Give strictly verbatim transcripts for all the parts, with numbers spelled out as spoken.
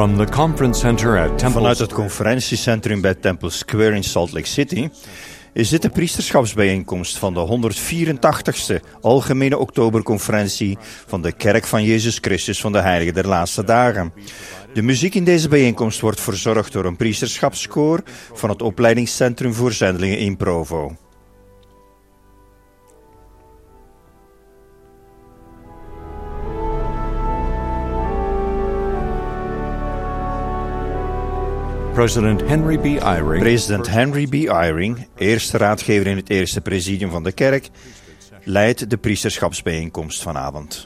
From the conference center at Temple Vanuit het conferentiecentrum bij Temple Square in Salt Lake City is dit de priesterschapsbijeenkomst van de honderdvierentachtigste Algemene Oktoberconferentie van de Kerk van Jezus Christus van de Heiligen der Laatste Dagen. De muziek in deze bijeenkomst wordt verzorgd door een priesterschapskoor van het opleidingscentrum voor zendelingen in Provo. President Henry B. Eyring, President Henry B. Eyring, eerste raadgever in het eerste presidium van de kerk, leidt de priesterschapsbijeenkomst vanavond.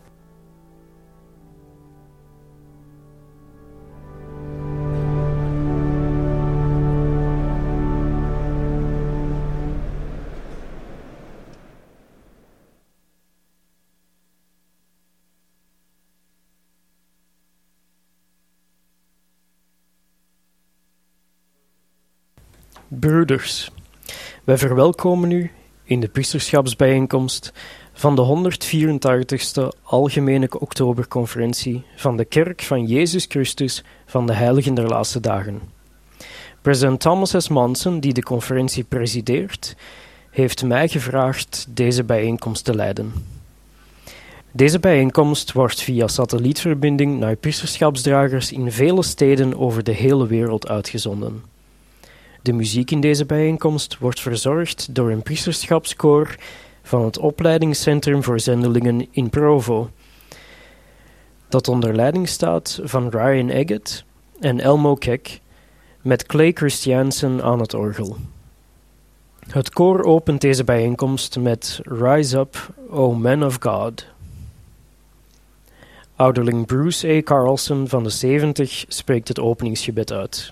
Broeders, wij verwelkomen u in de priesterschapsbijeenkomst van de honderdvierentachtigste Algemene Oktoberconferentie van de Kerk van Jezus Christus van de Heiligen der Laatste Dagen. President Thomas S. Monson, die de conferentie presideert, heeft mij gevraagd deze bijeenkomst te leiden. Deze bijeenkomst wordt via satellietverbinding naar priesterschapsdragers in vele steden over de hele wereld uitgezonden. De muziek in deze bijeenkomst wordt verzorgd door een priesterschapskoor van het opleidingscentrum voor zendelingen in Provo, dat onder leiding staat van Ryan Eggett en Elmo Keck, met Clay Christiansen aan het orgel. Het koor opent deze bijeenkomst met Rise Up, O Men of God. Ouderling Bruce A. Carlson van de zeventig spreekt het openingsgebed uit.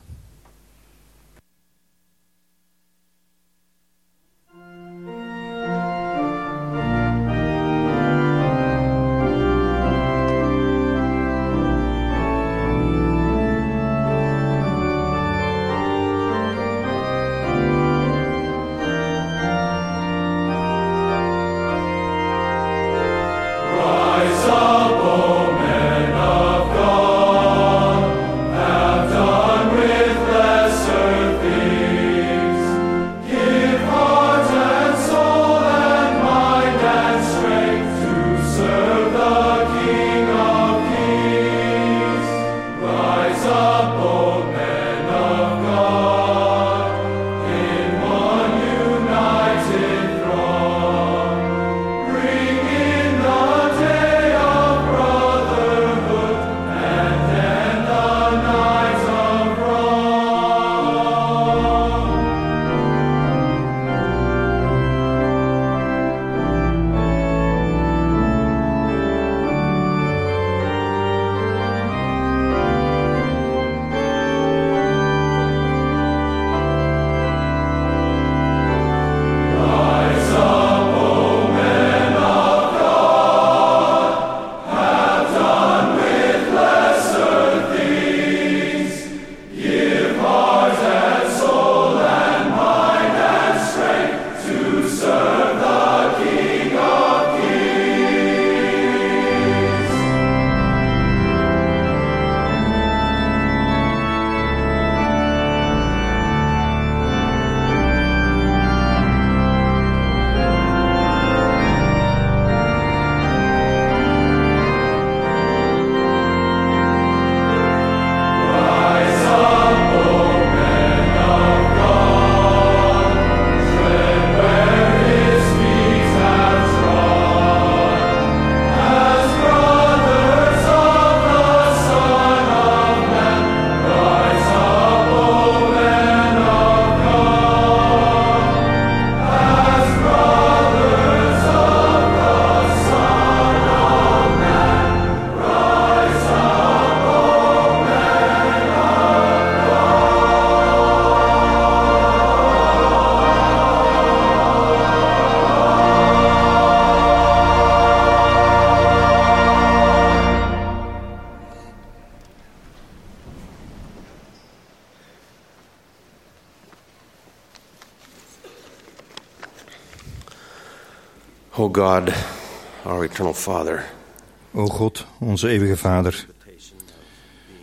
O God, our eternal Father, O God, onze eeuwige Vader,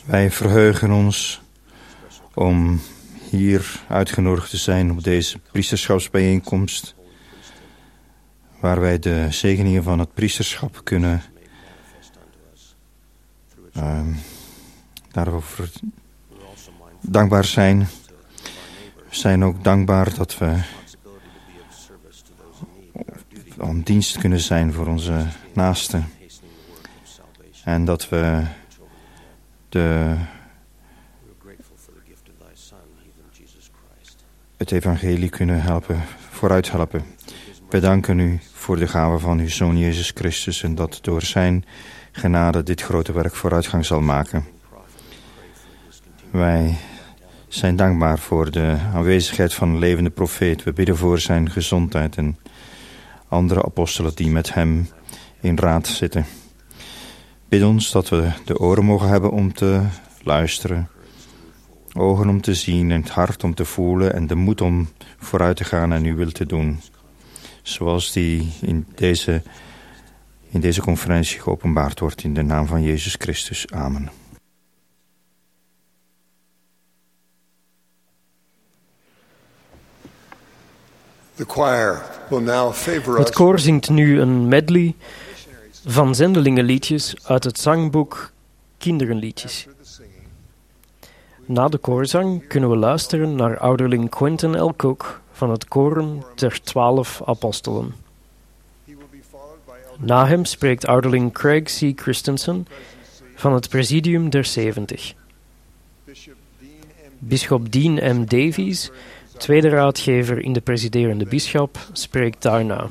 Wij verheugen ons om hier uitgenodigd te zijn op deze priesterschapsbijeenkomst, waar wij de zegeningen van het priesterschap kunnen uh, daarover dankbaar zijn. We zijn ook dankbaar dat we om dienst kunnen zijn voor onze naasten. En dat we de, het evangelie kunnen helpen, vooruit helpen. We danken u voor de gave van uw Zoon Jezus Christus en dat door zijn genade dit grote werk vooruitgang zal maken. Wij zijn dankbaar voor de aanwezigheid van een levende profeet. We bidden voor zijn gezondheid en andere apostelen die met hem in raad zitten. Bid ons dat we de oren mogen hebben om te luisteren, ogen om te zien en het hart om te voelen en de moed om vooruit te gaan en uw wil te doen. Zoals die in deze, in deze conferentie geopenbaard wordt in de naam van Jezus Christus. Amen. The choir will now favor Het us. koor zingt nu een medley van zendelingenliedjes uit het zangboek Kinderenliedjes. Na de koorzang kunnen we luisteren naar ouderling Quentin L. Cook van het Koren der Twaalf Apostelen. Na hem spreekt ouderling Craig C. Christensen van het Presidium der Zeventig. Bisschop Dean M. Davies, tweede raadgever in de presiderende bisschop, spreekt daarna.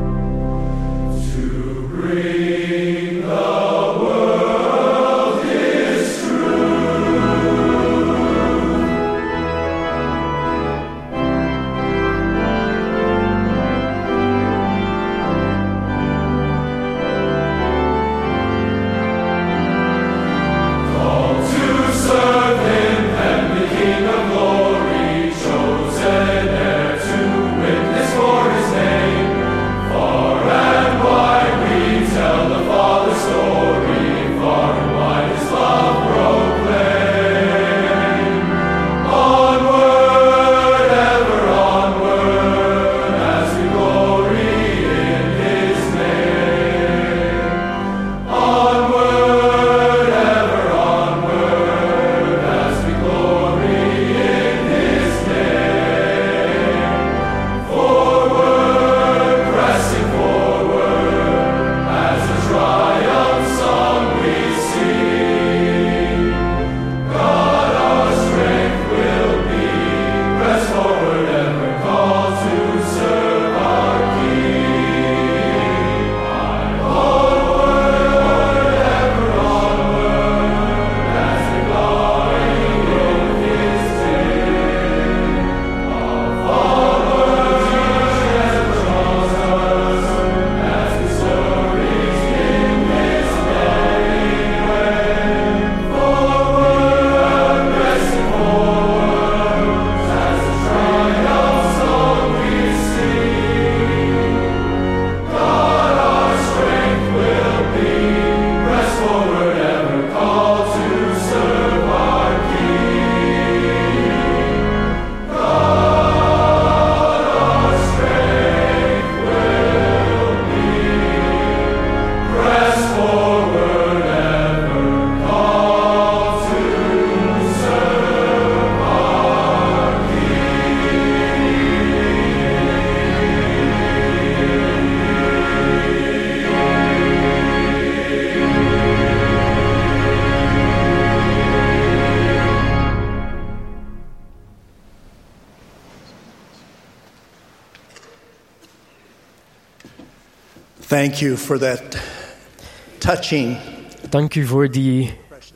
Bring the world Thank you for that touching, Dank u voor die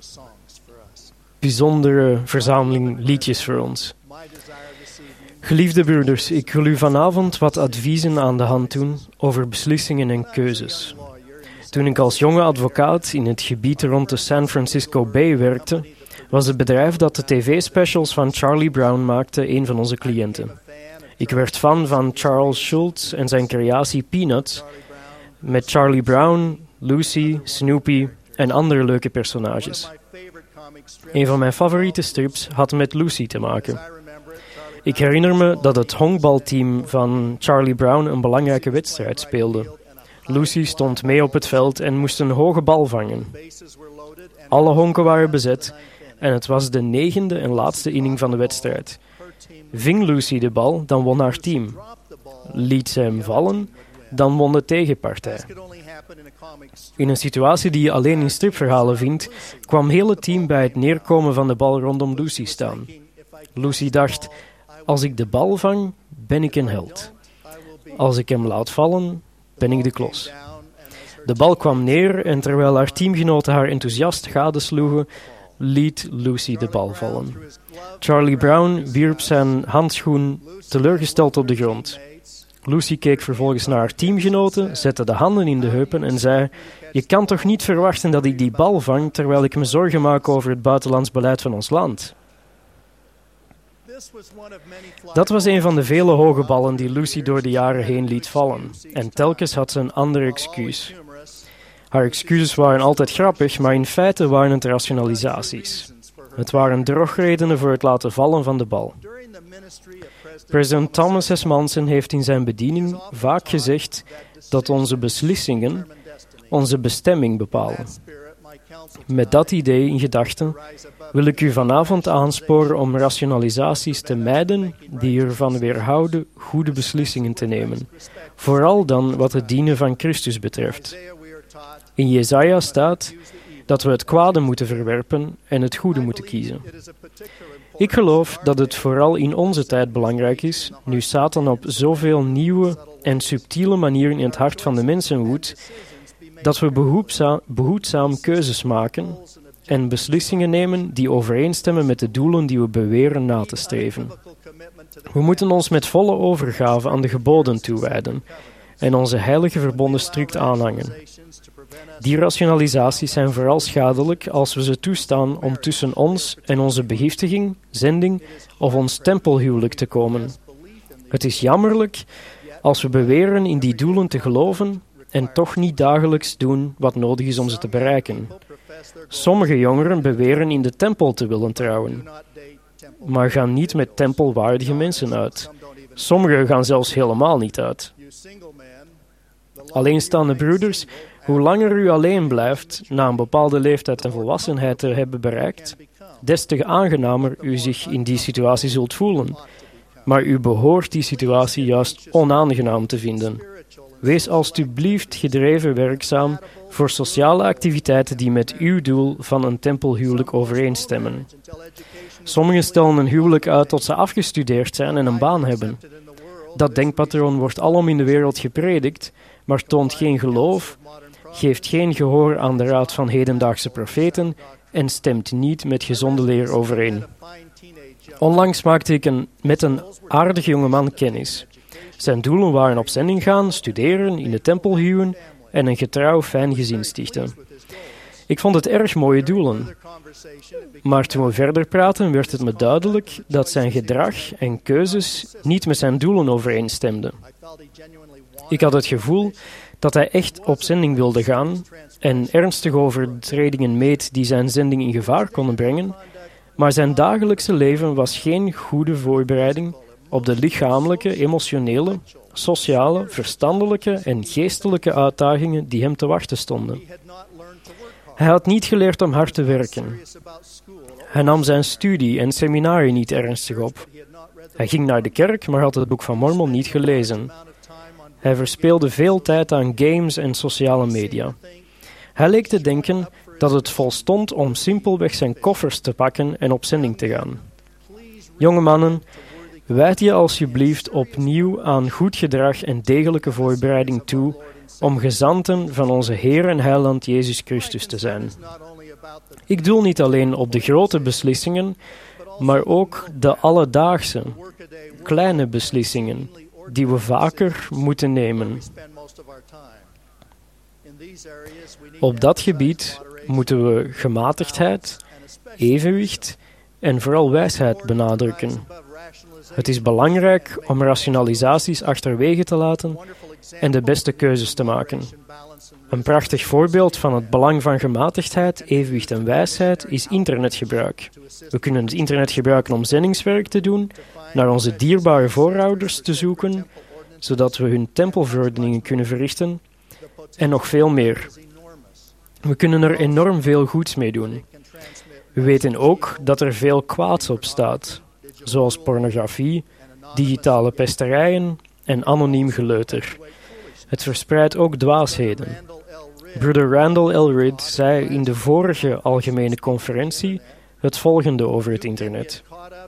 bijzondere verzameling liedjes voor ons. Geliefde broeders, ik wil u vanavond wat adviezen aan de hand doen over beslissingen en keuzes. Toen ik als jonge advocaat in het gebied rond de San Francisco Bay werkte, was het bedrijf dat de tv-specials van Charlie Brown maakte een van onze cliënten. Ik werd fan van Charles Schulz en zijn creatie Peanuts, met Charlie Brown, Lucy, Snoopy en andere leuke personages. Een van mijn favoriete strips had met Lucy te maken. Ik herinner me dat het honkbalteam van Charlie Brown een belangrijke wedstrijd speelde. Lucy stond mee op het veld en moest een hoge bal vangen. Alle honken waren bezet en het was de negende en laatste inning van de wedstrijd. Ving Lucy de bal, dan won haar team. Liet ze hem vallen, dan won de tegenpartij. In een situatie die je alleen in stripverhalen vindt, kwam heel het team bij het neerkomen van de bal rondom Lucy staan. Lucy dacht, als ik de bal vang, ben ik een held. Als ik hem laat vallen, ben ik de klos. De bal kwam neer en terwijl haar teamgenoten haar enthousiast gadesloegen, liet Lucy de bal vallen. Charlie Brown wierp zijn handschoen teleurgesteld op de grond. Lucy keek vervolgens naar haar teamgenoten, zette de handen in de heupen en zei, je kan toch niet verwachten dat ik die bal vang terwijl ik me zorgen maak over het buitenlands beleid van ons land? Dat was een van de vele hoge ballen die Lucy door de jaren heen liet vallen. En telkens had ze een ander excuus. Haar excuses waren altijd grappig, maar in feite waren het rationalisaties. Het waren drogredenen voor het laten vallen van de bal. President Thomas S. Monson heeft in zijn bediening vaak gezegd dat onze beslissingen onze bestemming bepalen. Met dat idee in gedachten wil ik u vanavond aansporen om rationalisaties te mijden die ervan weerhouden goede beslissingen te nemen, vooral dan wat het dienen van Christus betreft. In Jesaja staat dat we het kwade moeten verwerpen en het goede moeten kiezen. Ik geloof dat het vooral in onze tijd belangrijk is, nu Satan op zoveel nieuwe en subtiele manieren in het hart van de mensen woedt, dat we behoedzaam, behoedzaam keuzes maken en beslissingen nemen die overeenstemmen met de doelen die we beweren na te streven. We moeten ons met volle overgave aan de geboden toewijden en onze heilige verbonden strikt aanhangen. Die rationalisaties zijn vooral schadelijk als we ze toestaan om tussen ons en onze begiftiging, zending of ons tempelhuwelijk te komen. Het is jammerlijk als we beweren in die doelen te geloven en toch niet dagelijks doen wat nodig is om ze te bereiken. Sommige jongeren beweren in de tempel te willen trouwen, maar gaan niet met tempelwaardige mensen uit. Sommigen gaan zelfs helemaal niet uit. Alleenstaande broeders, hoe langer u alleen blijft, na een bepaalde leeftijd en volwassenheid te hebben bereikt, des te aangenamer u zich in die situatie zult voelen. Maar u behoort die situatie juist onaangenaam te vinden. Wees alstublieft gedreven werkzaam voor sociale activiteiten die met uw doel van een tempelhuwelijk overeenstemmen. Sommigen stellen een huwelijk uit tot ze afgestudeerd zijn en een baan hebben. Dat denkpatroon wordt alom in de wereld gepredikt, maar toont geen geloof, geeft geen gehoor aan de raad van hedendaagse profeten en stemt niet met gezonde leer overeen. Onlangs maakte ik een, met een aardig jongeman kennis. Zijn doelen waren op zending gaan, studeren, in de tempel huwen en een getrouw fijn gezin stichten. Ik vond het erg mooie doelen. Maar toen we verder praten, werd het me duidelijk dat zijn gedrag en keuzes niet met zijn doelen overeenstemden. Ik had het gevoel dat hij echt op zending wilde gaan en ernstige overtredingen meed die zijn zending in gevaar konden brengen, maar zijn dagelijkse leven was geen goede voorbereiding op de lichamelijke, emotionele, sociale, verstandelijke en geestelijke uitdagingen die hem te wachten stonden. Hij had niet geleerd om hard te werken. Hij nam zijn studie en seminarie niet ernstig op. Hij ging naar de kerk, maar had het Boek van Mormon niet gelezen. Hij verspeelde veel tijd aan games en sociale media. Hij leek te denken dat het volstond om simpelweg zijn koffers te pakken en op zending te gaan. Jonge mannen, wijd je alsjeblieft opnieuw aan goed gedrag en degelijke voorbereiding toe om gezanten van onze Heer en Heiland Jezus Christus te zijn. Ik doel niet alleen op de grote beslissingen, maar ook de alledaagse, kleine beslissingen die we vaker moeten nemen. Op dat gebied moeten we gematigdheid, evenwicht en vooral wijsheid benadrukken. Het is belangrijk om rationalisaties achterwege te laten en de beste keuzes te maken. Een prachtig voorbeeld van het belang van gematigdheid, evenwicht en wijsheid is internetgebruik. We kunnen het internet gebruiken om zendingswerk te doen, naar onze dierbare voorouders te zoeken, zodat we hun tempelverordeningen kunnen verrichten, en nog veel meer. We kunnen er enorm veel goeds mee doen. We weten ook dat er veel kwaads op staat, zoals pornografie, digitale pesterijen en anoniem geleuter. Het verspreidt ook dwaasheden. Broeder Randall L. Reed zei in de vorige algemene conferentie het volgende over het internet.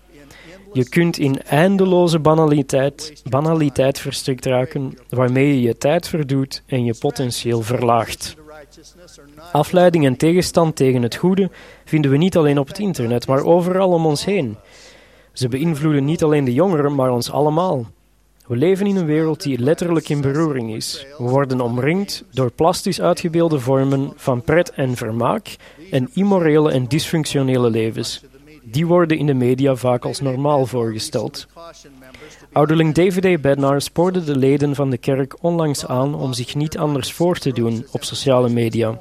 Je kunt in eindeloze banaliteit, banaliteit verstrikt raken, waarmee je je tijd verdoet en je potentieel verlaagt. Afleiding en tegenstand tegen het goede vinden we niet alleen op het internet, maar overal om ons heen. Ze beïnvloeden niet alleen de jongeren, maar ons allemaal. We leven in een wereld die letterlijk in beroering is. We worden omringd door plastisch uitgebeelde vormen van pret en vermaak en immorele en dysfunctionele levens. Die worden in de media vaak als normaal voorgesteld. Ouderling David A. Bednar spoorde de leden van de kerk onlangs aan om zich niet anders voor te doen op sociale media.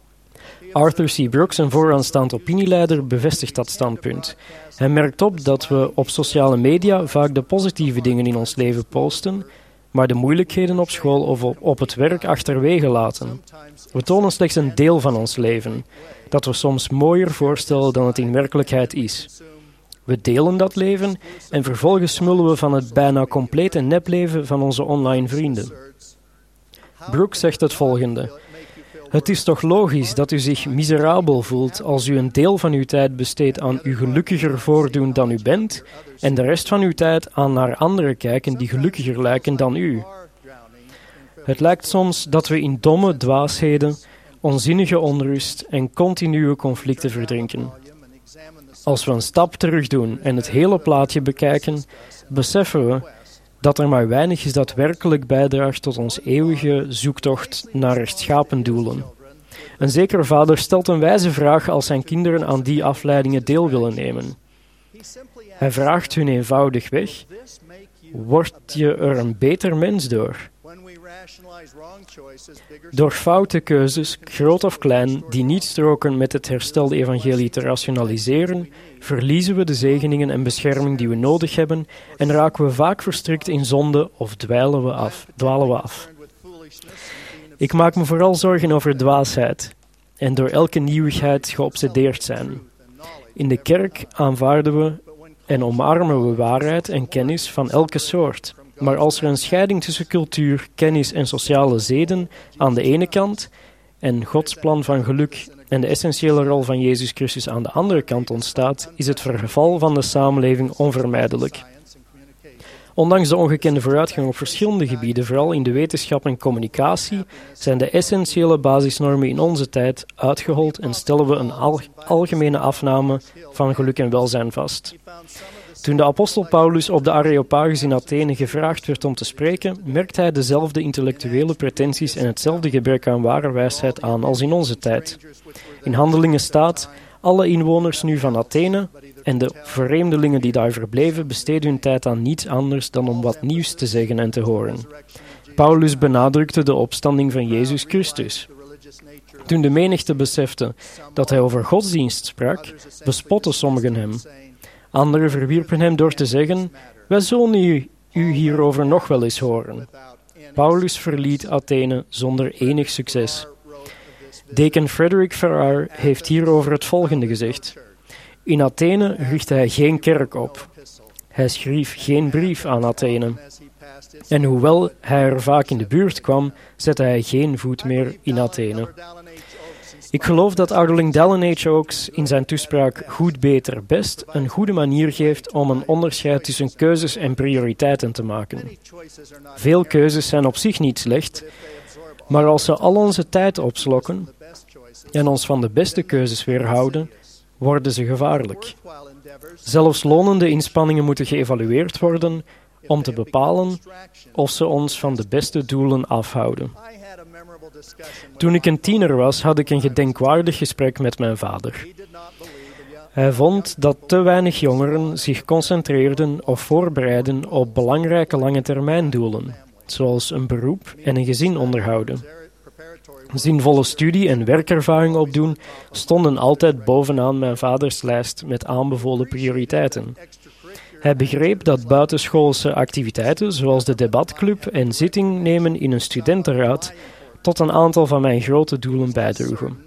Arthur C. Brooks, een vooraanstaand opinieleider, bevestigt dat standpunt. Hij merkt op dat we op sociale media vaak de positieve dingen in ons leven posten, maar de moeilijkheden op school of op het werk achterwege laten. We tonen slechts een deel van ons leven, dat we soms mooier voorstellen dan het in werkelijkheid is. We delen dat leven en vervolgens smullen we van het bijna complete nepleven van onze online vrienden. Brooks zegt het volgende. Het is toch logisch dat u zich miserabel voelt als u een deel van uw tijd besteedt aan u gelukkiger voordoen dan u bent en de rest van uw tijd aan naar anderen kijken die gelukkiger lijken dan u. Het lijkt soms dat we in domme dwaasheden, onzinnige onrust en continue conflicten verdrinken. Als we een stap terug doen en het hele plaatje bekijken, beseffen we dat er maar weinig is dat werkelijk bijdraagt tot ons eeuwige zoektocht naar rechtschapen doelen. Een zekere vader stelt een wijze vraag als zijn kinderen aan die afleidingen deel willen nemen. Hij vraagt hun eenvoudigweg: word je er een beter mens door? Door foute keuzes, groot of klein, die niet stroken met het herstelde evangelie te rationaliseren, verliezen we de zegeningen en bescherming die we nodig hebben en raken we vaak verstrikt in zonde of dwalen we af, dwalen we af. Ik maak me vooral zorgen over dwaasheid en door elke nieuwigheid geobsedeerd zijn. In de kerk aanvaarden we en omarmen we waarheid en kennis van elke soort. Maar als er een scheiding tussen cultuur, kennis en sociale zeden aan de ene kant en Gods plan van geluk en de essentiële rol van Jezus Christus aan de andere kant ontstaat, is het verval van de samenleving onvermijdelijk. Ondanks de ongekende vooruitgang op verschillende gebieden, vooral in de wetenschap en communicatie, zijn de essentiële basisnormen in onze tijd uitgehold en stellen we een al- algemene afname van geluk en welzijn vast. Toen de apostel Paulus op de Areopagus in Athene gevraagd werd om te spreken, merkte hij dezelfde intellectuele pretenties en hetzelfde gebrek aan ware wijsheid aan als in onze tijd. In Handelingen staat: alle inwoners nu van Athene en de vreemdelingen die daar verbleven besteden hun tijd aan niets anders dan om wat nieuws te zeggen en te horen. Paulus benadrukte de opstanding van Jezus Christus. Toen de menigte besefte dat hij over godsdienst sprak, bespotten sommigen hem. Anderen verwierpen hem door te zeggen: wij zullen u, u hierover nog wel eens horen. Paulus verliet Athene zonder enig succes. Deken Frederick Farrar heeft hierover het volgende gezegd. In Athene richtte hij geen kerk op. Hij schreef geen brief aan Athene. En hoewel hij er vaak in de buurt kwam, zette hij geen voet meer in Athene. Ik geloof dat ouderling Dallin H. Oaks in zijn toespraak Goed, Beter, Best een goede manier geeft om een onderscheid tussen keuzes en prioriteiten te maken. Veel keuzes zijn op zich niet slecht, Maar als ze al onze tijd opslokken en ons van de beste keuzes weerhouden, worden ze gevaarlijk. Zelfs lonende inspanningen moeten geëvalueerd worden om te bepalen of ze ons van de beste doelen afhouden. Toen ik een tiener was, had ik een gedenkwaardig gesprek met mijn vader. Hij vond dat te weinig jongeren zich concentreerden of voorbereiden op belangrijke langetermijndoelen, zoals een beroep en een gezin onderhouden. Zinvolle studie en werkervaring opdoen stonden altijd bovenaan mijn vaders lijst met aanbevolen prioriteiten. Hij begreep dat buitenschoolse activiteiten, zoals de debatclub en zitting nemen in een studentenraad, tot een aantal van mijn grote doelen bijdroegen.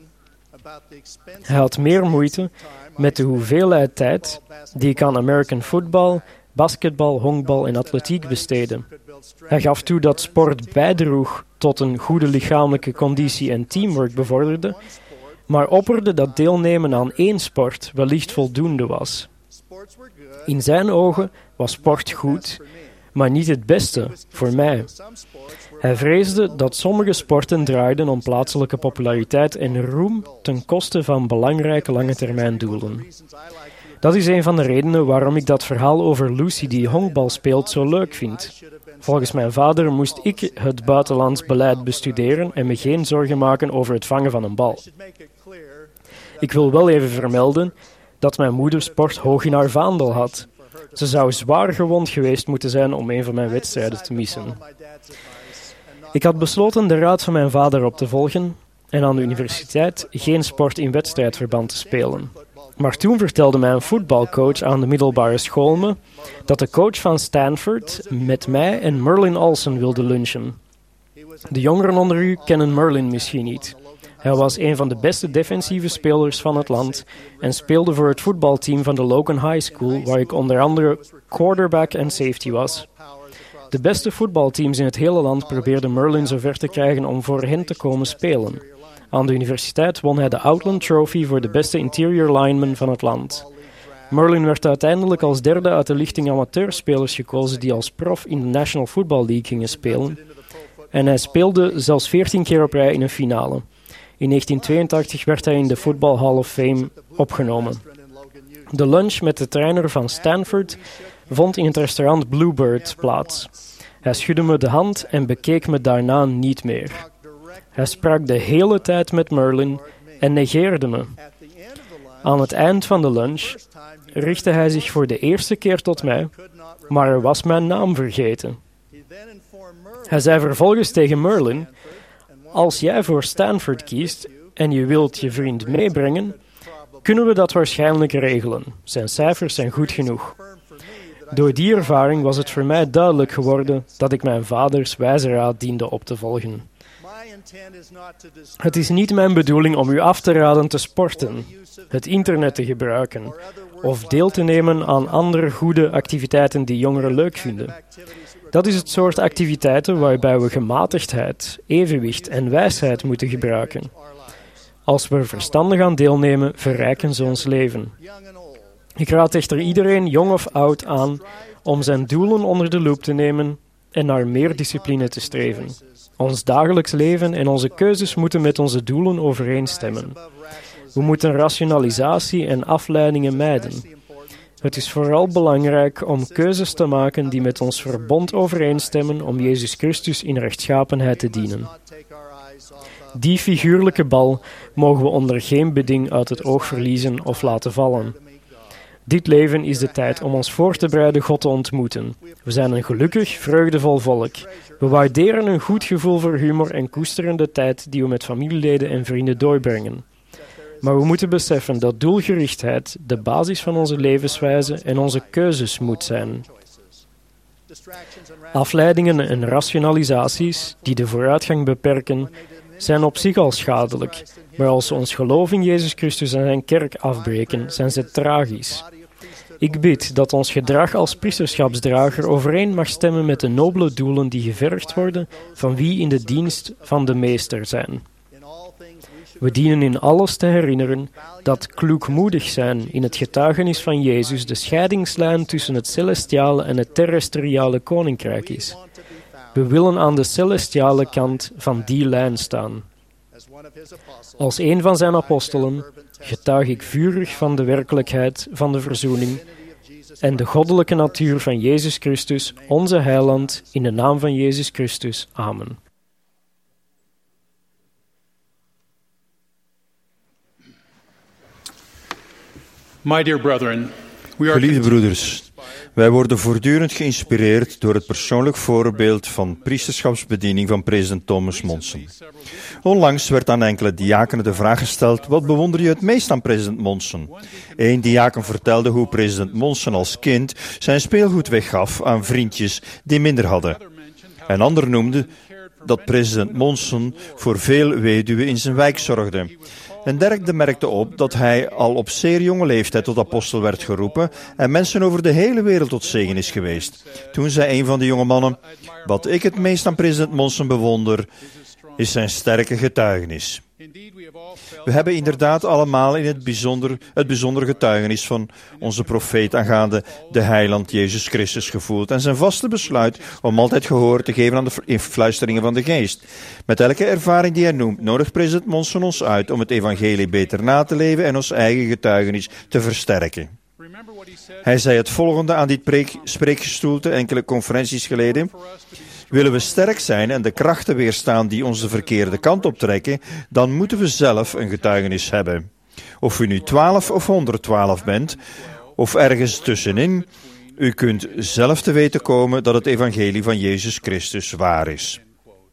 Hij had meer moeite met de hoeveelheid tijd die ik aan American football, basketbal, honkbal en atletiek besteedde. Hij gaf toe dat sport bijdroeg tot een goede lichamelijke conditie en teamwork bevorderde, maar opperde dat deelnemen aan één sport wellicht voldoende was. In zijn ogen was sport goed, maar niet het beste voor mij. Hij vreesde dat sommige sporten draaiden om plaatselijke populariteit en roem ten koste van belangrijke langetermijndoelen. Dat is een van de redenen waarom ik dat verhaal over Lucy die honkbal speelt zo leuk vind. Volgens mijn vader moest ik het buitenlands beleid bestuderen en me geen zorgen maken over het vangen van een bal. Ik wil wel even vermelden dat mijn moeder sport hoog in haar vaandel had. Ze zou zwaar gewond geweest moeten zijn om een van mijn wedstrijden te missen. Ik had besloten de raad van mijn vader op te volgen en aan de universiteit geen sport in wedstrijdverband te spelen. Maar toen vertelde mijn voetbalcoach aan de middelbare school me dat de coach van Stanford met mij en Merlin Olsen wilde lunchen. De jongeren onder u kennen Merlin misschien niet. Hij was een van de beste defensieve spelers van het land en speelde voor het voetbalteam van de Logan High School, waar ik onder andere quarterback en safety was. De beste voetbalteams in het hele land probeerden Merlin zover te krijgen om voor hen te komen spelen. Aan de universiteit won hij de Outland Trophy voor de beste interior lineman van het land. Merlin werd uiteindelijk als derde uit de lichting amateurspelers gekozen die als prof in de National Football League gingen spelen. En hij speelde zelfs veertien keer op rij in een finale. In negentien tweeëntachtig werd hij in de Football Hall of Fame opgenomen. De lunch met de trainer van Stanford vond in het restaurant Bluebird plaats. Hij schudde me de hand en bekeek me daarna niet meer. Hij sprak de hele tijd met Merlin en negeerde me. Aan het eind van de lunch richtte hij zich voor de eerste keer tot mij, maar er was mijn naam vergeten. Hij zei vervolgens tegen Merlin: als jij voor Stanford kiest en je wilt je vriend meebrengen, kunnen we dat waarschijnlijk regelen. Zijn cijfers zijn goed genoeg. Door die ervaring was het voor mij duidelijk geworden dat ik mijn vaders wijze raad diende op te volgen. Het is niet mijn bedoeling om u af te raden te sporten, het internet te gebruiken of deel te nemen aan andere goede activiteiten die jongeren leuk vinden. Dat is het soort activiteiten waarbij we gematigdheid, evenwicht en wijsheid moeten gebruiken. Als we er verstandig aan deelnemen, verrijken ze ons leven. Ik raad echter iedereen, jong of oud, aan om zijn doelen onder de loep te nemen en naar meer discipline te streven. Ons dagelijks leven en onze keuzes moeten met onze doelen overeenstemmen. We moeten rationalisatie en afleidingen mijden. Het is vooral belangrijk om keuzes te maken die met ons verbond overeenstemmen om Jezus Christus in rechtschapenheid te dienen. Die figuurlijke bal mogen we onder geen beding uit het oog verliezen of laten vallen. Dit leven is de tijd om ons voor te bereiden God te ontmoeten. We zijn een gelukkig, vreugdevol volk. We waarderen een goed gevoel voor humor en koesteren de tijd die we met familieleden en vrienden doorbrengen. Maar we moeten beseffen dat doelgerichtheid de basis van onze levenswijze en onze keuzes moet zijn. Afleidingen en rationalisaties die de vooruitgang beperken, zijn op zich al schadelijk, maar als ze ons geloof in Jezus Christus en zijn kerk afbreken, zijn ze tragisch. Ik bid dat ons gedrag als priesterschapsdrager overeen mag stemmen met de nobele doelen die gevergd worden van wie in de dienst van de Meester zijn. We dienen in alles te herinneren dat kloekmoedig zijn in het getuigenis van Jezus de scheidingslijn tussen het celestiale en het terrestriale koninkrijk is. We willen aan de celestiale kant van die lijn staan. Als een van zijn apostelen getuig ik vurig van de werkelijkheid van de verzoening en de goddelijke natuur van Jezus Christus, onze heiland, in de naam van Jezus Christus. Amen. My dear brethren, we are Geliefde broeders, wij worden voortdurend geïnspireerd door het persoonlijk voorbeeld van priesterschapsbediening van president Thomas Monson. Onlangs werd aan enkele diakenen de vraag gesteld: wat bewonder je het meest aan president Monson? Eén diaken vertelde hoe president Monson als kind zijn speelgoed weggaf aan vriendjes die minder hadden. Een ander noemde dat president Monson voor veel weduwen in zijn wijk zorgde. Een derde merkte op dat hij al op zeer jonge leeftijd tot apostel werd geroepen en mensen over de hele wereld tot zegen is geweest. Toen zei een van de jonge mannen: wat ik het meest aan president Monson bewonder, is zijn sterke getuigenis. We hebben inderdaad allemaal in het bijzonder het bijzondere getuigenis van onze profeet aangaande de heiland Jezus Christus gevoeld en zijn vaste besluit om altijd gehoor te geven aan de influisteringen van de geest. Met elke ervaring die hij noemt, nodigt president Monson ons uit om het evangelie beter na te leven en ons eigen getuigenis te versterken. Hij zei het volgende aan dit preek, spreekgestoelte enkele conferenties geleden: willen we sterk zijn en de krachten weerstaan die ons de verkeerde kant optrekken, dan moeten we zelf een getuigenis hebben. Of u nu twaalf of honderdtwaalf bent, of ergens tussenin, u kunt zelf te weten komen dat het evangelie van Jezus Christus waar is.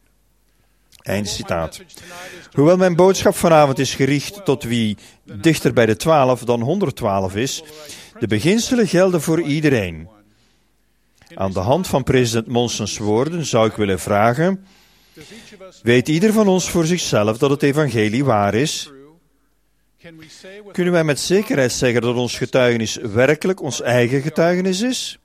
Einde citaat. Hoewel mijn boodschap vanavond is gericht tot wie dichter bij de twaalf dan honderdtwaalf is, de beginselen gelden voor iedereen. Aan de hand van president Monson's woorden zou ik willen vragen: weet ieder van ons voor zichzelf dat het evangelie waar is? Kunnen wij met zekerheid zeggen dat ons getuigenis werkelijk ons eigen getuigenis is?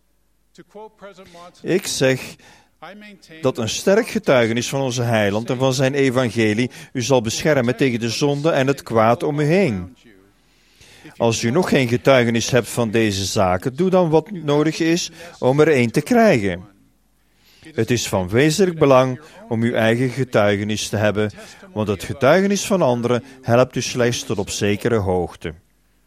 Ik zeg dat een sterk getuigenis van onze heiland en van zijn evangelie u zal beschermen tegen de zonde en het kwaad om u heen. Als u nog geen getuigenis hebt van deze zaken, doe dan wat nodig is om er een te krijgen. Het is van wezenlijk belang om uw eigen getuigenis te hebben, want het getuigenis van anderen helpt u slechts tot op zekere hoogte.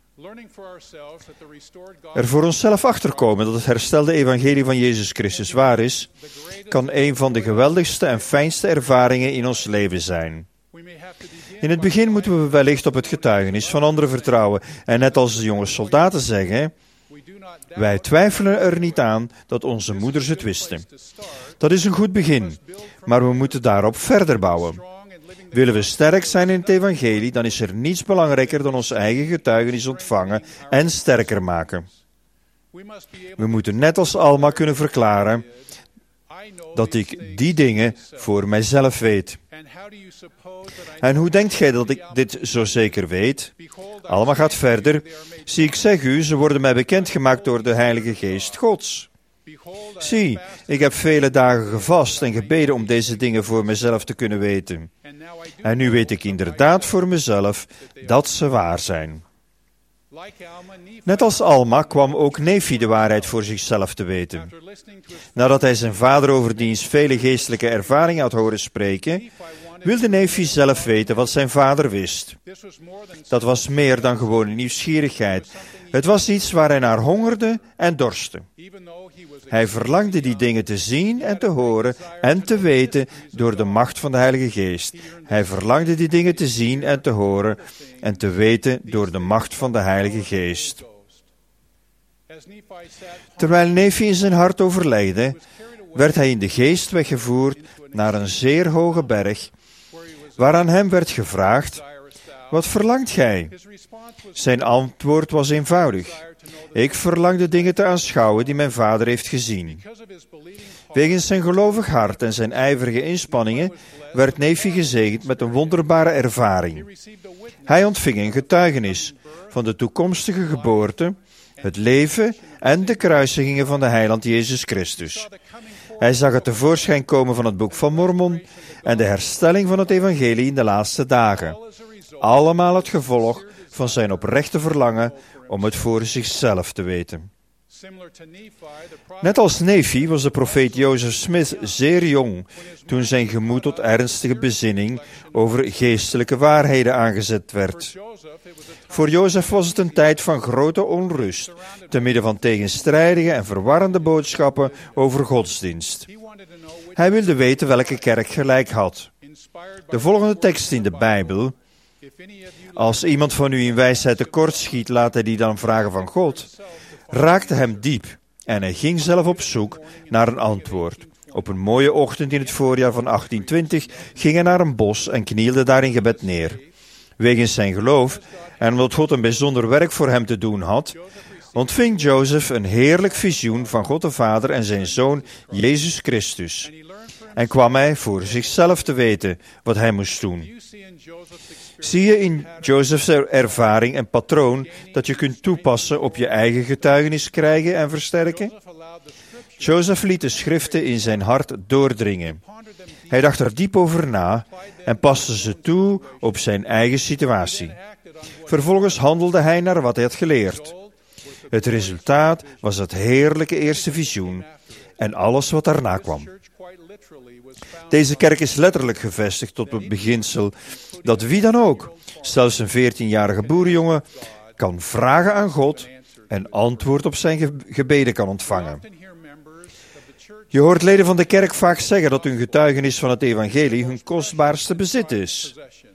Er voor onszelf achterkomen dat het herstelde evangelie van Jezus Christus waar is, kan een van de geweldigste en fijnste ervaringen in ons leven zijn. In het begin moeten we wellicht op het getuigenis van anderen vertrouwen en net als de jonge soldaten zeggen: wij twijfelen er niet aan dat onze moeders het wisten. Dat is een goed begin, maar we moeten daarop verder bouwen. Willen we sterk zijn in het evangelie, dan is er niets belangrijker dan ons eigen getuigenis ontvangen en sterker maken. We moeten net als Alma kunnen verklaren dat ik die dingen voor mijzelf weet. En hoe denkt gij dat ik dit zo zeker weet? Alma gaat verder. Zie, ik zeg u, ze worden mij bekendgemaakt door de Heilige Geest Gods. Zie, ik heb vele dagen gevast en gebeden om deze dingen voor mezelf te kunnen weten. En nu weet ik inderdaad voor mezelf dat ze waar zijn. Net als Alma kwam ook Nefi de waarheid voor zichzelf te weten. Nadat hij zijn vader over diens vele geestelijke ervaringen had horen spreken, wilde Nefi zelf weten wat zijn vader wist. Dat was meer dan gewone nieuwsgierigheid. Het was iets waar hij naar hongerde en dorstte. Hij verlangde die dingen te zien en te horen en te weten door de macht van de Heilige Geest. Hij verlangde die dingen te zien en te horen en te weten door de macht van de Heilige Geest. Terwijl Nefi in zijn hart overlegde, werd hij in de geest weggevoerd naar een zeer hoge berg, waaraan hem werd gevraagd: wat verlangt gij? Zijn antwoord was eenvoudig: ik verlang de dingen te aanschouwen die mijn vader heeft gezien. Wegens zijn gelovig hart en zijn ijverige inspanningen werd Nefi gezegend met een wonderbare ervaring. Hij ontving een getuigenis van de toekomstige geboorte, het leven en de kruisigingen van de heiland Jezus Christus. Hij zag het tevoorschijn komen van het boek van Mormon en de herstelling van het evangelie in de laatste dagen. Allemaal het gevolg van zijn oprechte verlangen om het voor zichzelf te weten. Net als Nephi was de profeet Joseph Smith zeer jong toen zijn gemoed tot ernstige bezinning over geestelijke waarheden aangezet werd. Voor Jozef was het een tijd van grote onrust, te midden van tegenstrijdige en verwarrende boodschappen over godsdienst. Hij wilde weten welke kerk gelijk had. De volgende tekst in de Bijbel: als iemand van u in wijsheid tekortschiet, laat hij die dan vragen van God, raakte hem diep en hij ging zelf op zoek naar een antwoord. Op een mooie ochtend in het voorjaar van achttien twintig ging hij naar een bos en knielde daar in gebed neer. Wegens zijn geloof en omdat God een bijzonder werk voor hem te doen had, ontving Jozef een heerlijk visioen van God de Vader en zijn Zoon Jezus Christus. En kwam hij voor zichzelf te weten wat hij moest doen. Zie je in Jozefs ervaring een patroon dat je kunt toepassen op je eigen getuigenis krijgen en versterken? Jozef liet de schriften in zijn hart doordringen. Hij dacht er diep over na en paste ze toe op zijn eigen situatie. Vervolgens handelde hij naar wat hij had geleerd. Het resultaat was het heerlijke eerste visioen en alles wat daarna kwam. Deze kerk is letterlijk gevestigd op het beginsel dat wie dan ook, zelfs een veertienjarige boerenjongen, kan vragen aan God en antwoord op zijn gebeden kan ontvangen. Je hoort leden van de kerk vaak zeggen dat hun getuigenis van het evangelie hun kostbaarste bezit is.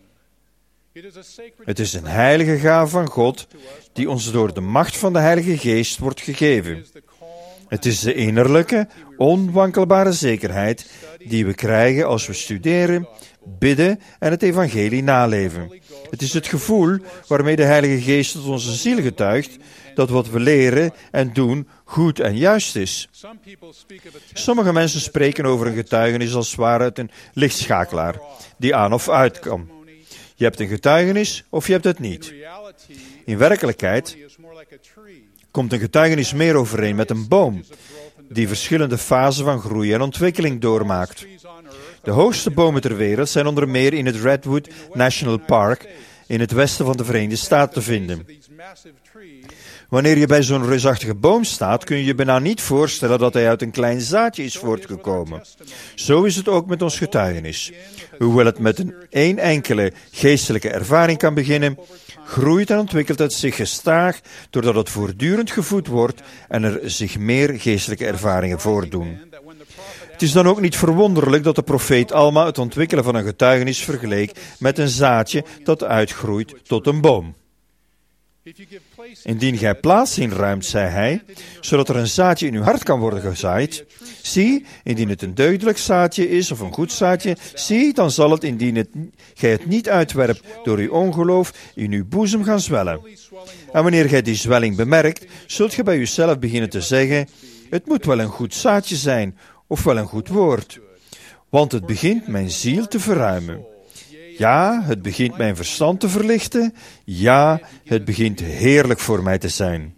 Het is een heilige gave van God die ons door de macht van de Heilige Geest wordt gegeven. Het is de innerlijke, onwankelbare zekerheid die we krijgen als we studeren, bidden en het evangelie naleven. Het is het gevoel waarmee de Heilige Geest tot onze ziel getuigt dat wat we leren en doen goed en juist is. Sommige mensen spreken over een getuigenis als het ware uit een lichtschakelaar die aan of uit kan. Je hebt een getuigenis of je hebt het niet. In werkelijkheid komt een getuigenis meer overeen met een boom die verschillende fasen van groei en ontwikkeling doormaakt. De hoogste bomen ter wereld zijn onder meer in het Redwood National Park in het westen van de Verenigde Staten te vinden. Wanneer je bij zo'n reusachtige boom staat, kun je je bijna niet voorstellen dat hij uit een klein zaadje is voortgekomen. Zo is het ook met ons getuigenis. Hoewel het met een één enkele geestelijke ervaring kan beginnen, groeit en ontwikkelt het zich gestaag doordat het voortdurend gevoed wordt en er zich meer geestelijke ervaringen voordoen. Het is dan ook niet verwonderlijk dat de profeet Alma het ontwikkelen van een getuigenis vergeleek met een zaadje dat uitgroeit tot een boom. Indien gij plaats inruimt, zei hij, zodat er een zaadje in uw hart kan worden gezaaid, zie, indien het een deugdelijk zaadje is of een goed zaadje, zie, dan zal het, indien het, gij het niet uitwerpt door uw ongeloof, in uw boezem gaan zwellen. En wanneer gij die zwelling bemerkt, zult gij bij uzelf beginnen te zeggen, het moet wel een goed zaadje zijn, of wel een goed woord, want het begint mijn ziel te verruimen. Ja, het begint mijn verstand te verlichten. Ja, het begint heerlijk voor mij te zijn.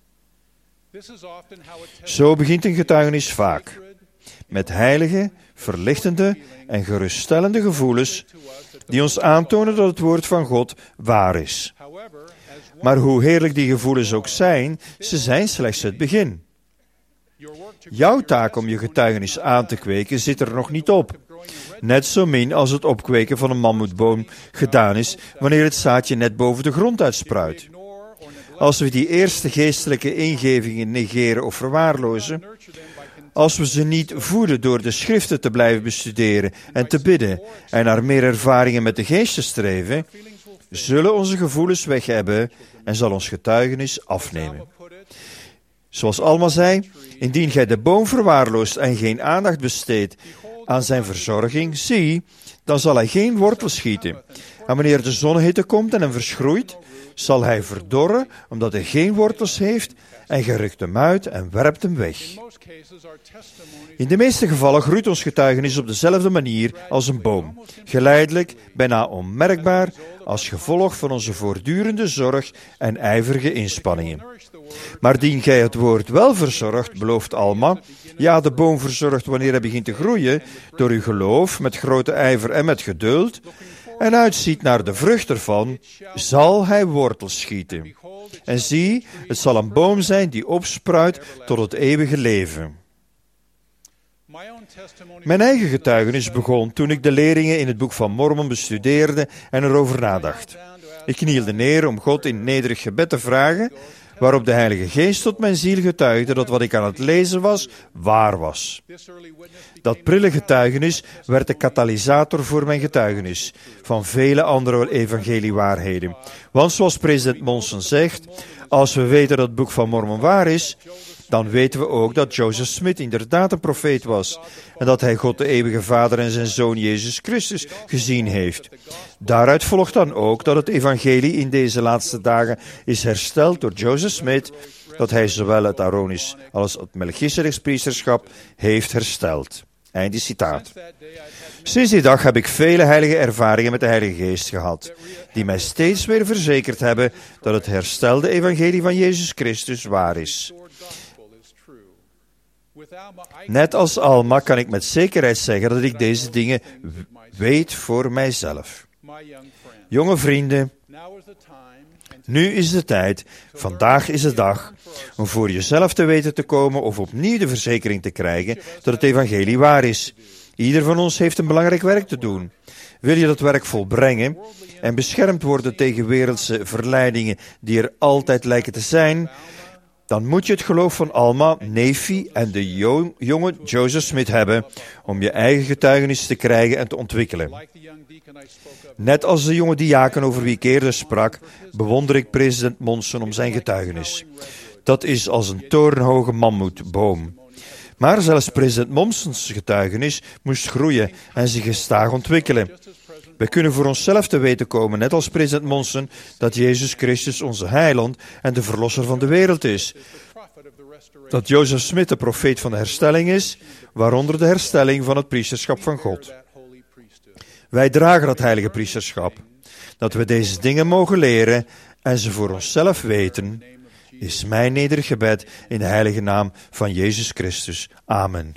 Zo begint een getuigenis vaak. Met heilige, verlichtende en geruststellende gevoelens die ons aantonen dat het woord van God waar is. Maar hoe heerlijk die gevoelens ook zijn, ze zijn slechts het begin. Jouw taak om je getuigenis aan te kweken zit er nog niet op. Net zo min als het opkweken van een mammoetboom gedaan is wanneer het zaadje net boven de grond uitspruit. Als we die eerste geestelijke ingevingen negeren of verwaarlozen, als we ze niet voeden door de schriften te blijven bestuderen en te bidden en naar meer ervaringen met de geest te streven, zullen onze gevoelens weg hebben en zal ons getuigenis afnemen. Zoals Alma zei, indien gij de boom verwaarloost en geen aandacht besteedt aan zijn verzorging, zie, dan zal hij geen wortel schieten. En wanneer de zonnehitte komt en hem verschroeit, zal hij verdorren, omdat hij geen wortels heeft, en gij rukt hem uit en werpt hem weg. In de meeste gevallen groeit ons getuigenis op dezelfde manier als een boom, geleidelijk, bijna onmerkbaar, als gevolg van onze voortdurende zorg en ijverige inspanningen. Maar dien gij het woord wel verzorgt, belooft Alma, ja, de boom verzorgt wanneer hij begint te groeien, door uw geloof, met grote ijver en met geduld, en uitziet naar de vrucht ervan, zal hij wortels schieten. En zie, het zal een boom zijn die opspruit tot het eeuwige leven. Mijn eigen getuigenis begon toen ik de leringen in het boek van Mormon bestudeerde en erover nadacht. Ik knielde neer om God in nederig gebed te vragen, waarop de Heilige Geest tot mijn ziel getuigde dat wat ik aan het lezen was, waar was. Dat prille getuigenis werd de katalysator voor mijn getuigenis van vele andere evangeliewaarheden. Want zoals president Monson zegt, als we weten dat het boek van Mormon waar is, dan weten we ook dat Joseph Smith inderdaad een profeet was en dat hij God de eeuwige Vader en zijn Zoon Jezus Christus gezien heeft. Daaruit volgt dan ook dat het evangelie in deze laatste dagen is hersteld door Joseph Smith, dat hij zowel het Aaronisch als het Melchisedeks priesterschap heeft hersteld. Einde citaat. Sinds die dag heb ik vele heilige ervaringen met de Heilige Geest gehad, die mij steeds weer verzekerd hebben dat het herstelde evangelie van Jezus Christus waar is. Net als Alma kan ik met zekerheid zeggen dat ik deze dingen weet voor mijzelf. Jonge vrienden, nu is de tijd, vandaag is de dag, om voor jezelf te weten te komen of opnieuw de verzekering te krijgen dat het evangelie waar is. Ieder van ons heeft een belangrijk werk te doen. Wil je dat werk volbrengen en beschermd worden tegen wereldse verleidingen die er altijd lijken te zijn, dan moet je het geloof van Alma, Nephi en de jo- jonge Joseph Smith hebben om je eigen getuigenis te krijgen en te ontwikkelen. Net als de jonge diaken over wie ik eerder sprak, bewonder ik president Monson om zijn getuigenis. Dat is als een torenhoge mammoetboom. Maar zelfs president Monsons getuigenis moest groeien en zich gestaag ontwikkelen. We kunnen voor onszelf te weten komen, net als president Monson, dat Jezus Christus onze heiland en de verlosser van de wereld is. Dat Joseph Smith de profeet van de herstelling is, waaronder de herstelling van het priesterschap van God. Wij dragen dat heilige priesterschap. Dat we deze dingen mogen leren en ze voor onszelf weten, is mijn nederig gebed in de heilige naam van Jezus Christus. Amen.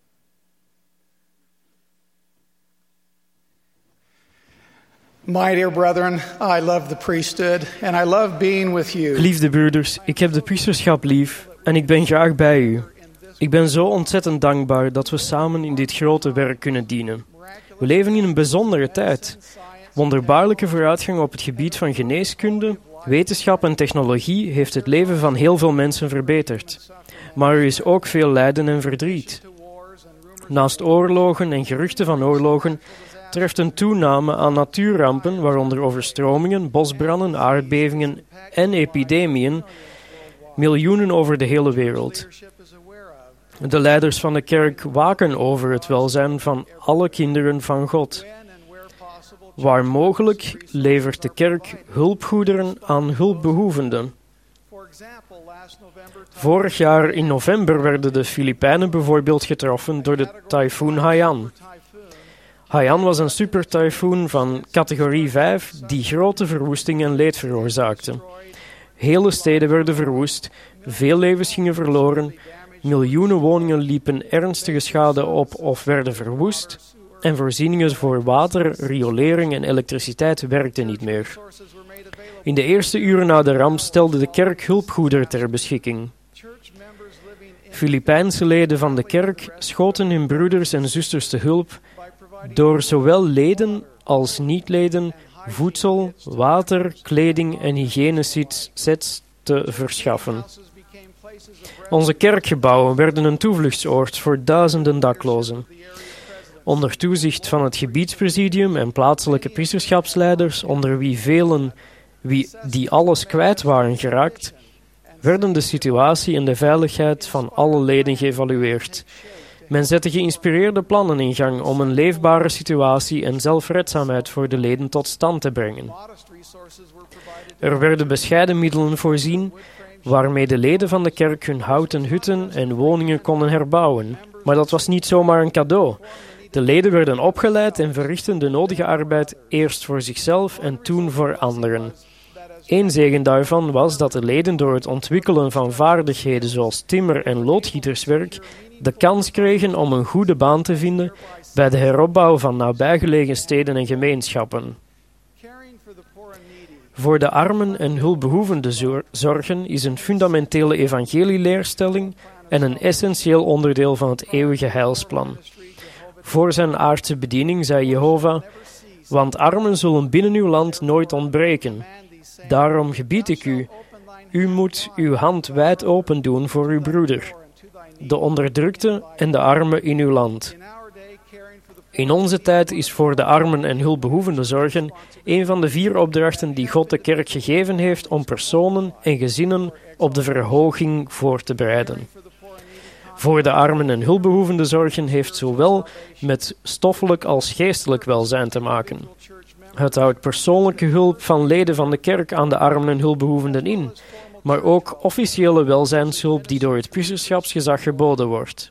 My dear brethren, I love the priesthood and I love being with you. Geliefde broeders, ik heb de priesterschap lief en ik ben graag bij u. Ik ben zo ontzettend dankbaar dat we samen in dit grote werk kunnen dienen. We leven in een bijzondere tijd. Wonderbaarlijke vooruitgang op het gebied van geneeskunde, wetenschap en technologie heeft het leven van heel veel mensen verbeterd. Maar er is ook veel lijden en verdriet. Naast oorlogen en geruchten van oorlogen treft een toename aan natuurrampen, waaronder overstromingen, bosbranden, aardbevingen en epidemieën, miljoenen over de hele wereld. De leiders van de kerk waken over het welzijn van alle kinderen van God. Waar mogelijk levert de kerk hulpgoederen aan hulpbehoevenden. Vorig jaar in november werden de Filipijnen bijvoorbeeld getroffen door de tyfoon Haiyan. Haiyan was een supertyfoon van categorie vijf die grote verwoesting en leed veroorzaakte. Hele steden werden verwoest, veel levens gingen verloren, miljoenen woningen liepen ernstige schade op of werden verwoest en voorzieningen voor water, riolering en elektriciteit werkten niet meer. In de eerste uren na de ramp stelde de kerk hulpgoederen ter beschikking. Filipijnse leden van de kerk schoten hun broeders en zusters te hulp door zowel leden als niet-leden voedsel, water, kleding en hygiënesets te verschaffen. Onze kerkgebouwen werden een toevluchtsoord voor duizenden daklozen. Onder toezicht van het gebiedspresidium en plaatselijke priesterschapsleiders, onder wie velen wie die alles kwijt waren geraakt, werden de situatie en de veiligheid van alle leden geëvalueerd. Men zette geïnspireerde plannen in gang om een leefbare situatie en zelfredzaamheid voor de leden tot stand te brengen. Er werden bescheiden middelen voorzien, waarmee de leden van de kerk hun houten hutten en woningen konden herbouwen. Maar dat was niet zomaar een cadeau. De leden werden opgeleid en verrichtten de nodige arbeid eerst voor zichzelf en toen voor anderen. Eén zegen daarvan was dat de leden door het ontwikkelen van vaardigheden zoals timmer- en loodgieterswerk de kans kregen om een goede baan te vinden bij de heropbouw van nabijgelegen steden en gemeenschappen. Voor de armen en hulpbehoevenden zor- zorgen is een fundamentele evangelieleerstelling en een essentieel onderdeel van het eeuwige heilsplan. Voor zijn aardse bediening zei Jehovah: want armen zullen binnen uw land nooit ontbreken. Daarom gebied ik u, u moet uw hand wijd open doen voor uw broeder, de onderdrukte en de armen in uw land. In onze tijd is voor de armen en hulpbehoevenden zorgen een van de vier opdrachten die God de kerk gegeven heeft om personen en gezinnen op de verhoging voor te bereiden. Voor de armen en hulpbehoevenden zorgen heeft zowel met stoffelijk als geestelijk welzijn te maken. Het houdt persoonlijke hulp van leden van de kerk aan de armen en hulpbehoevenden in, maar ook officiële welzijnshulp die door het priesterschapsgezag geboden wordt.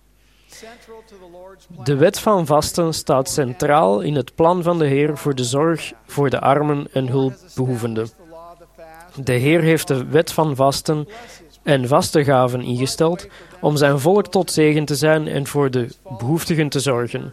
De wet van vasten staat centraal in het plan van de Heer voor de zorg voor de armen en hulpbehoevenden. De Heer heeft de wet van vasten en vastengaven ingesteld om zijn volk tot zegen te zijn en voor de behoeftigen te zorgen.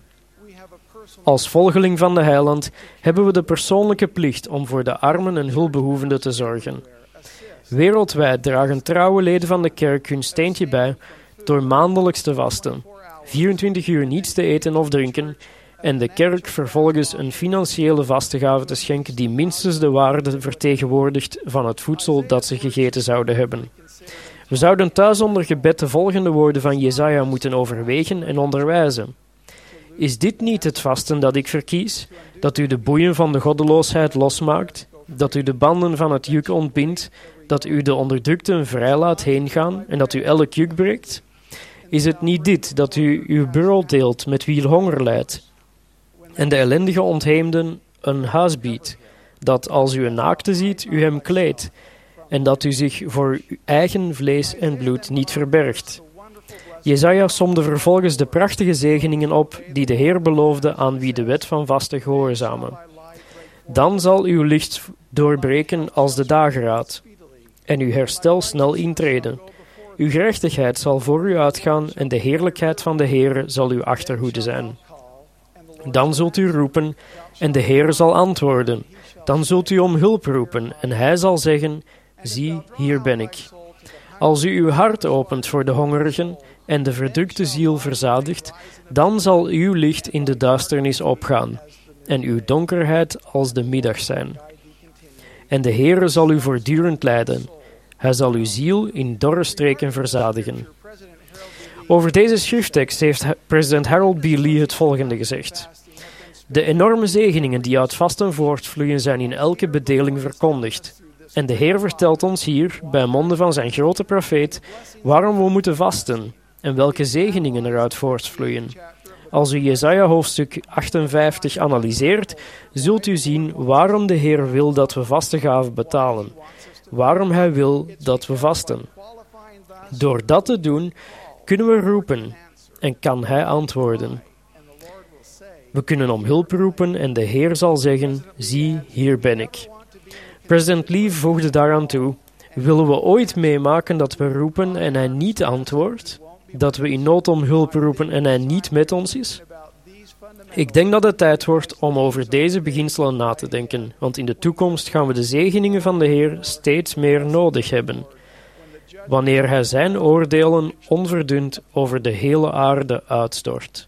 Als volgeling van de Heiland hebben we de persoonlijke plicht om voor de armen en hulpbehoevenden te zorgen. Wereldwijd dragen trouwe leden van de kerk hun steentje bij door maandelijks te vasten, vierentwintig uur niets te eten of drinken, en de kerk vervolgens een financiële vastengave te schenken die minstens de waarde vertegenwoordigt van het voedsel dat ze gegeten zouden hebben. We zouden thuis onder gebed de volgende woorden van Jesaja moeten overwegen en onderwijzen. Is dit niet het vasten dat ik verkies, dat u de boeien van de goddeloosheid losmaakt, dat u de banden van het juk ontbindt, dat u de onderdrukten vrij laat heengaan en dat u elk juk breekt? Is het niet dit, dat u uw brood deelt met wie honger lijdt, en de ellendige ontheemden een huis biedt, dat als u een naakte ziet, u hem kleedt, en dat u zich voor uw eigen vlees en bloed niet verbergt? Jesaja somde vervolgens de prachtige zegeningen op die de Heer beloofde aan wie de wet van vasten gehoorzamen. Dan zal uw licht doorbreken als de dageraad, en uw herstel snel intreden. Uw gerechtigheid zal voor u uitgaan en de heerlijkheid van de Heere zal uw achterhoede zijn. Dan zult u roepen en de Heer zal antwoorden. Dan zult u om hulp roepen en hij zal zeggen: zie, hier ben ik. Als u uw hart opent voor de hongerigen en de verdrukte ziel verzadigt, dan zal uw licht in de duisternis opgaan en uw donkerheid als de middag zijn. En de Heere zal u voortdurend leiden. Hij zal uw ziel in dorre streken verzadigen. Over deze schrifttekst heeft president Harold B. Lee het volgende gezegd: de enorme zegeningen die uit vasten voortvloeien zijn in elke bedeling verkondigd. En de Heer vertelt ons hier, bij monden van zijn grote profeet, waarom we moeten vasten en welke zegeningen eruit voortvloeien. Als u Jesaja hoofdstuk achtenvijftig analyseert, zult u zien waarom de Heer wil dat we vastengaven betalen. Waarom hij wil dat we vasten. Door dat te doen, kunnen we roepen en kan hij antwoorden. We kunnen om hulp roepen en de Heer zal zeggen: zie, hier ben ik. President Lee voegde daaraan toe: willen we ooit meemaken dat we roepen en hij niet antwoordt? Dat we in nood om hulp roepen en hij niet met ons is? Ik denk dat het tijd wordt om over deze beginselen na te denken, want in de toekomst gaan we de zegeningen van de Heer steeds meer nodig hebben, wanneer hij zijn oordelen onverdund over de hele aarde uitstort.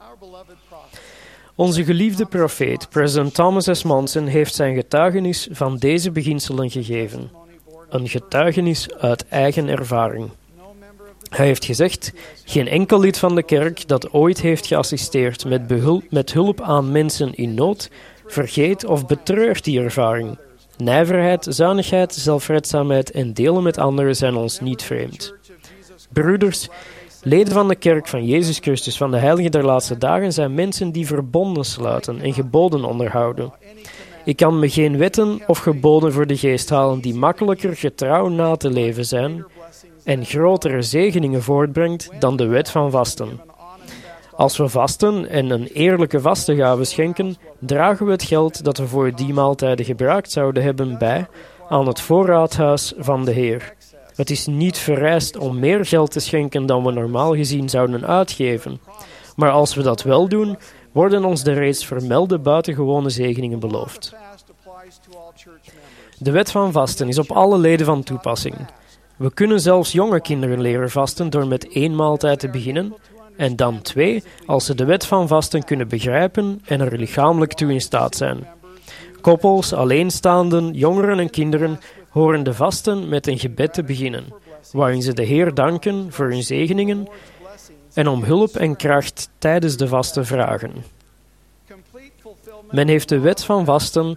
Onze geliefde profeet, president Thomas S. Monson, heeft zijn getuigenis van deze beginselen gegeven. Een getuigenis uit eigen ervaring. Hij heeft gezegd: geen enkel lid van de kerk dat ooit heeft geassisteerd met, behulp, met hulp aan mensen in nood, vergeet of betreurt die ervaring. Nijverheid, zuinigheid, zelfredzaamheid en delen met anderen zijn ons niet vreemd. Broeders, leden van de kerk van Jezus Christus van de Heiligen der Laatste Dagen zijn mensen die verbonden sluiten en geboden onderhouden. Ik kan me geen wetten of geboden voor de geest halen die makkelijker getrouw na te leven zijn en grotere zegeningen voortbrengt dan de wet van vasten. Als we vasten en een eerlijke vastengave schenken, dragen we het geld dat we voor die maaltijden gebruikt zouden hebben bij aan het voorraadhuis van de Heer. Het is niet vereist om meer geld te schenken dan we normaal gezien zouden uitgeven. Maar als we dat wel doen, worden ons de reeds vermelde buitengewone zegeningen beloofd. De wet van vasten is op alle leden van toepassing. We kunnen zelfs jonge kinderen leren vasten door met één maaltijd te beginnen en dan twee als ze de wet van vasten kunnen begrijpen en er lichamelijk toe in staat zijn. Koppels, alleenstaanden, jongeren en kinderen horen de vasten met een gebed te beginnen, waarin ze de Heer danken voor hun zegeningen en om hulp en kracht tijdens de vasten vragen. Men heeft de wet van vasten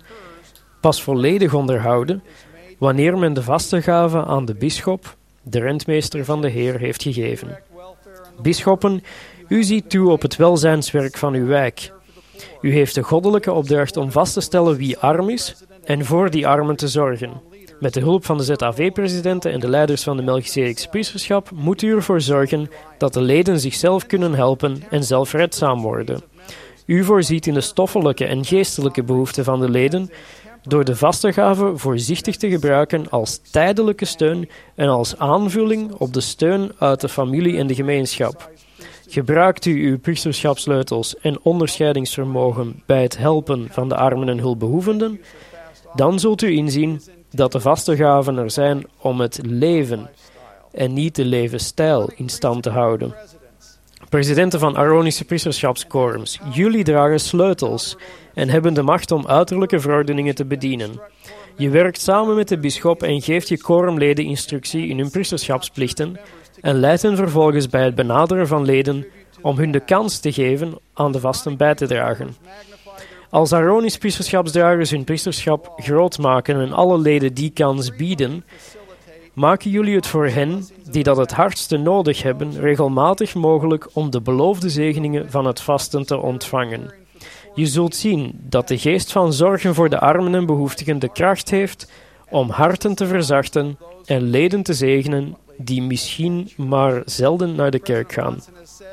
pas volledig onderhouden wanneer men de vastengave aan de bisschop, de rentmeester van de Heer, heeft gegeven. Bisschoppen, u ziet toe op het welzijnswerk van uw wijk. U heeft de goddelijke opdracht om vast te stellen wie arm is en voor die armen te zorgen. Met de hulp van de Z A V-presidenten en de leiders van de Melchizedekse priesterschap moet u ervoor zorgen dat de leden zichzelf kunnen helpen en zelfredzaam worden. U voorziet in de stoffelijke en geestelijke behoeften van de leden door de vastengave voorzichtig te gebruiken als tijdelijke steun en als aanvulling op de steun uit de familie en de gemeenschap. Gebruikt u uw priesterschapsleutels en onderscheidingsvermogen bij het helpen van de armen en hulpbehoevenden, dan zult u inzien dat de vastegaven er zijn om het leven en niet de levensstijl in stand te houden. Presidenten van Aaronische priesterschapsquorums, jullie dragen sleutels en hebben de macht om uiterlijke verordeningen te bedienen. Je werkt samen met de bisschop en geeft je quorumleden instructie in hun priesterschapsplichten en leidt hen vervolgens bij het benaderen van leden om hun de kans te geven aan de vasten bij te dragen. Als Aaronisch priesterschapsdragers hun priesterschap groot maken en alle leden die kans bieden, maken jullie het voor hen, die dat het hardste nodig hebben, regelmatig mogelijk om de beloofde zegeningen van het vasten te ontvangen. Je zult zien dat de geest van zorgen voor de armen en behoeftigen de kracht heeft om harten te verzachten en leden te zegenen die misschien maar zelden naar de kerk gaan.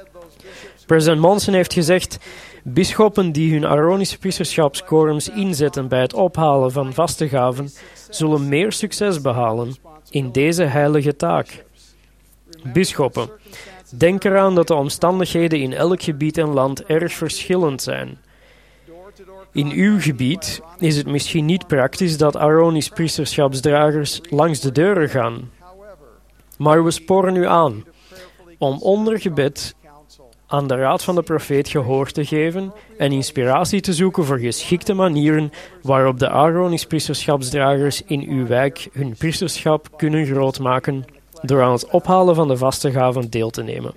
President Monson heeft gezegd: bisschoppen die hun Aaronische priesterschapsquorums inzetten bij het ophalen van vastegaven, zullen meer succes behalen in deze heilige taak. Bisschoppen, denk eraan dat de omstandigheden in elk gebied en land erg verschillend zijn. In uw gebied is het misschien niet praktisch dat Aaronisch priesterschapsdragers langs de deuren gaan. Maar we sporen u aan om onder gebed aan de raad van de profeet gehoor te geven en inspiratie te zoeken voor geschikte manieren waarop de Aaronisch priesterschapsdragers in uw wijk hun priesterschap kunnen grootmaken door aan het ophalen van de vastegaven deel te nemen.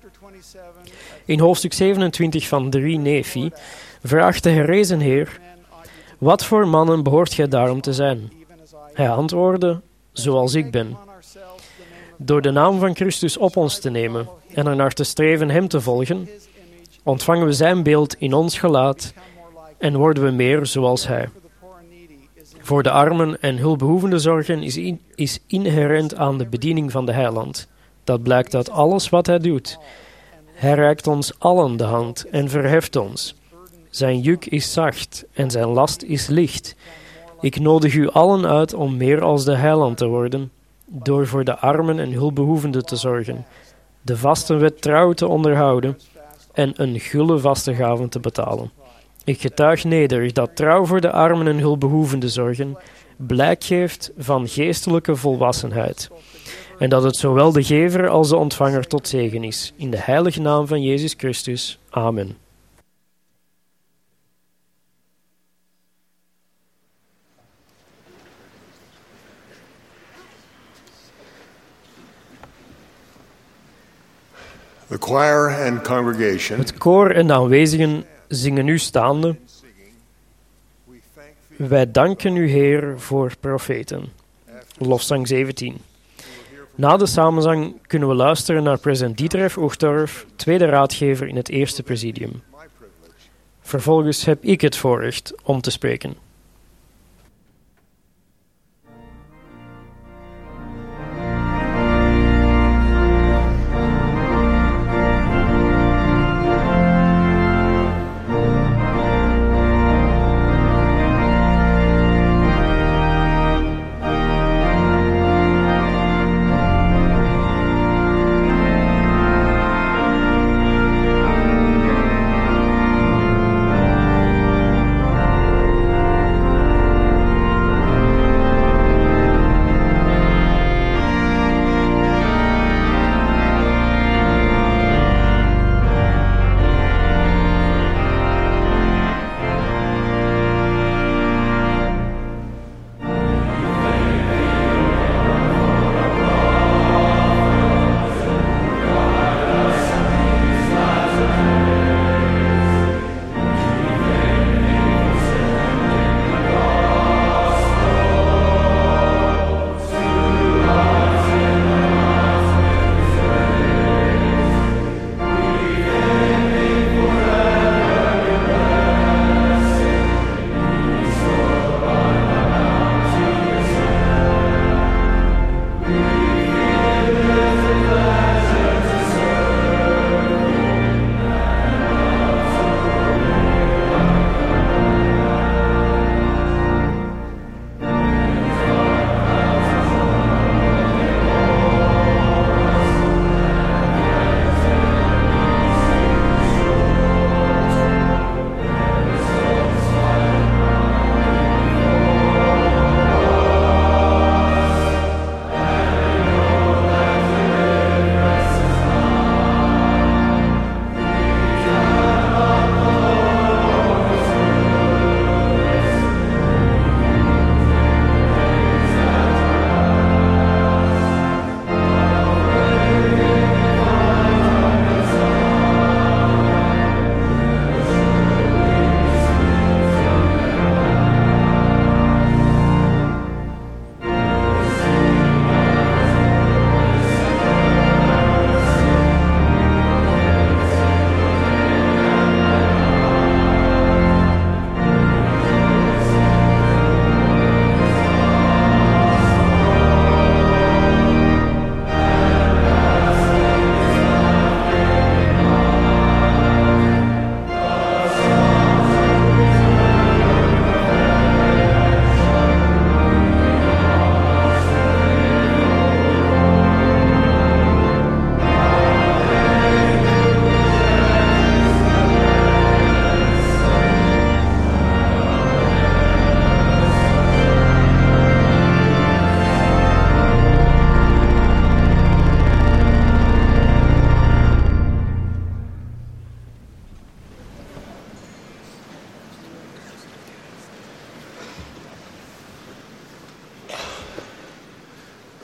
In hoofdstuk zevenentwintig van drie Nephi vraagt de herrezen Heer: wat voor mannen behoort gij daarom te zijn? Hij antwoordde: zoals ik ben. Door de naam van Christus op ons te nemen en ernaar te streven hem te volgen, ontvangen we zijn beeld in ons gelaat en worden we meer zoals hij. Voor de armen en hulpbehoevenden zorgen is, in, is inherent aan de bediening van de heiland. Dat blijkt uit alles wat hij doet. Hij reikt ons allen de hand en verheft ons. Zijn juk is zacht en zijn last is licht. Ik nodig u allen uit om meer als de heiland te worden, door voor de armen en hulpbehoevenden te zorgen, de vastenwet trouw te onderhouden en een gulle vastegaven te betalen. Ik getuig nederig dat trouw voor de armen en hulpbehoevenden zorgen blijk geeft van geestelijke volwassenheid, en dat het zowel de gever als de ontvanger tot zegen is. In de heilige naam van Jezus Christus. Amen. The choir and congregation. Het koor en de aanwezigen zingen nu staande: wij danken u, Heer, voor profeten. Lofzang zeventien. Na de samenzang kunnen we luisteren naar president Dietref Uchtdorf, tweede raadgever in het eerste presidium. Vervolgens heb ik het voorrecht om te spreken.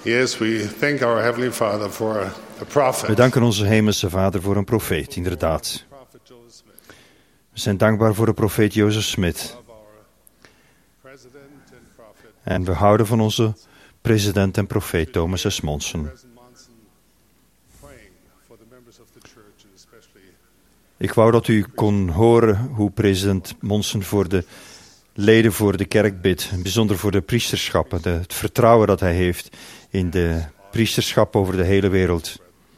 Yes, we thank our Heavenly Father for a prophet. We danken onze hemelse Vader voor een profeet, inderdaad. We zijn dankbaar voor de profeet Jozef Smith. En we houden van onze president en profeet Thomas S. Monson. Ik wou dat u kon horen hoe president Monson voor de leden voor de kerk bidt. Bijzonder voor de priesterschappen. De, het vertrouwen dat hij heeft in de priesterschap over de hele wereld.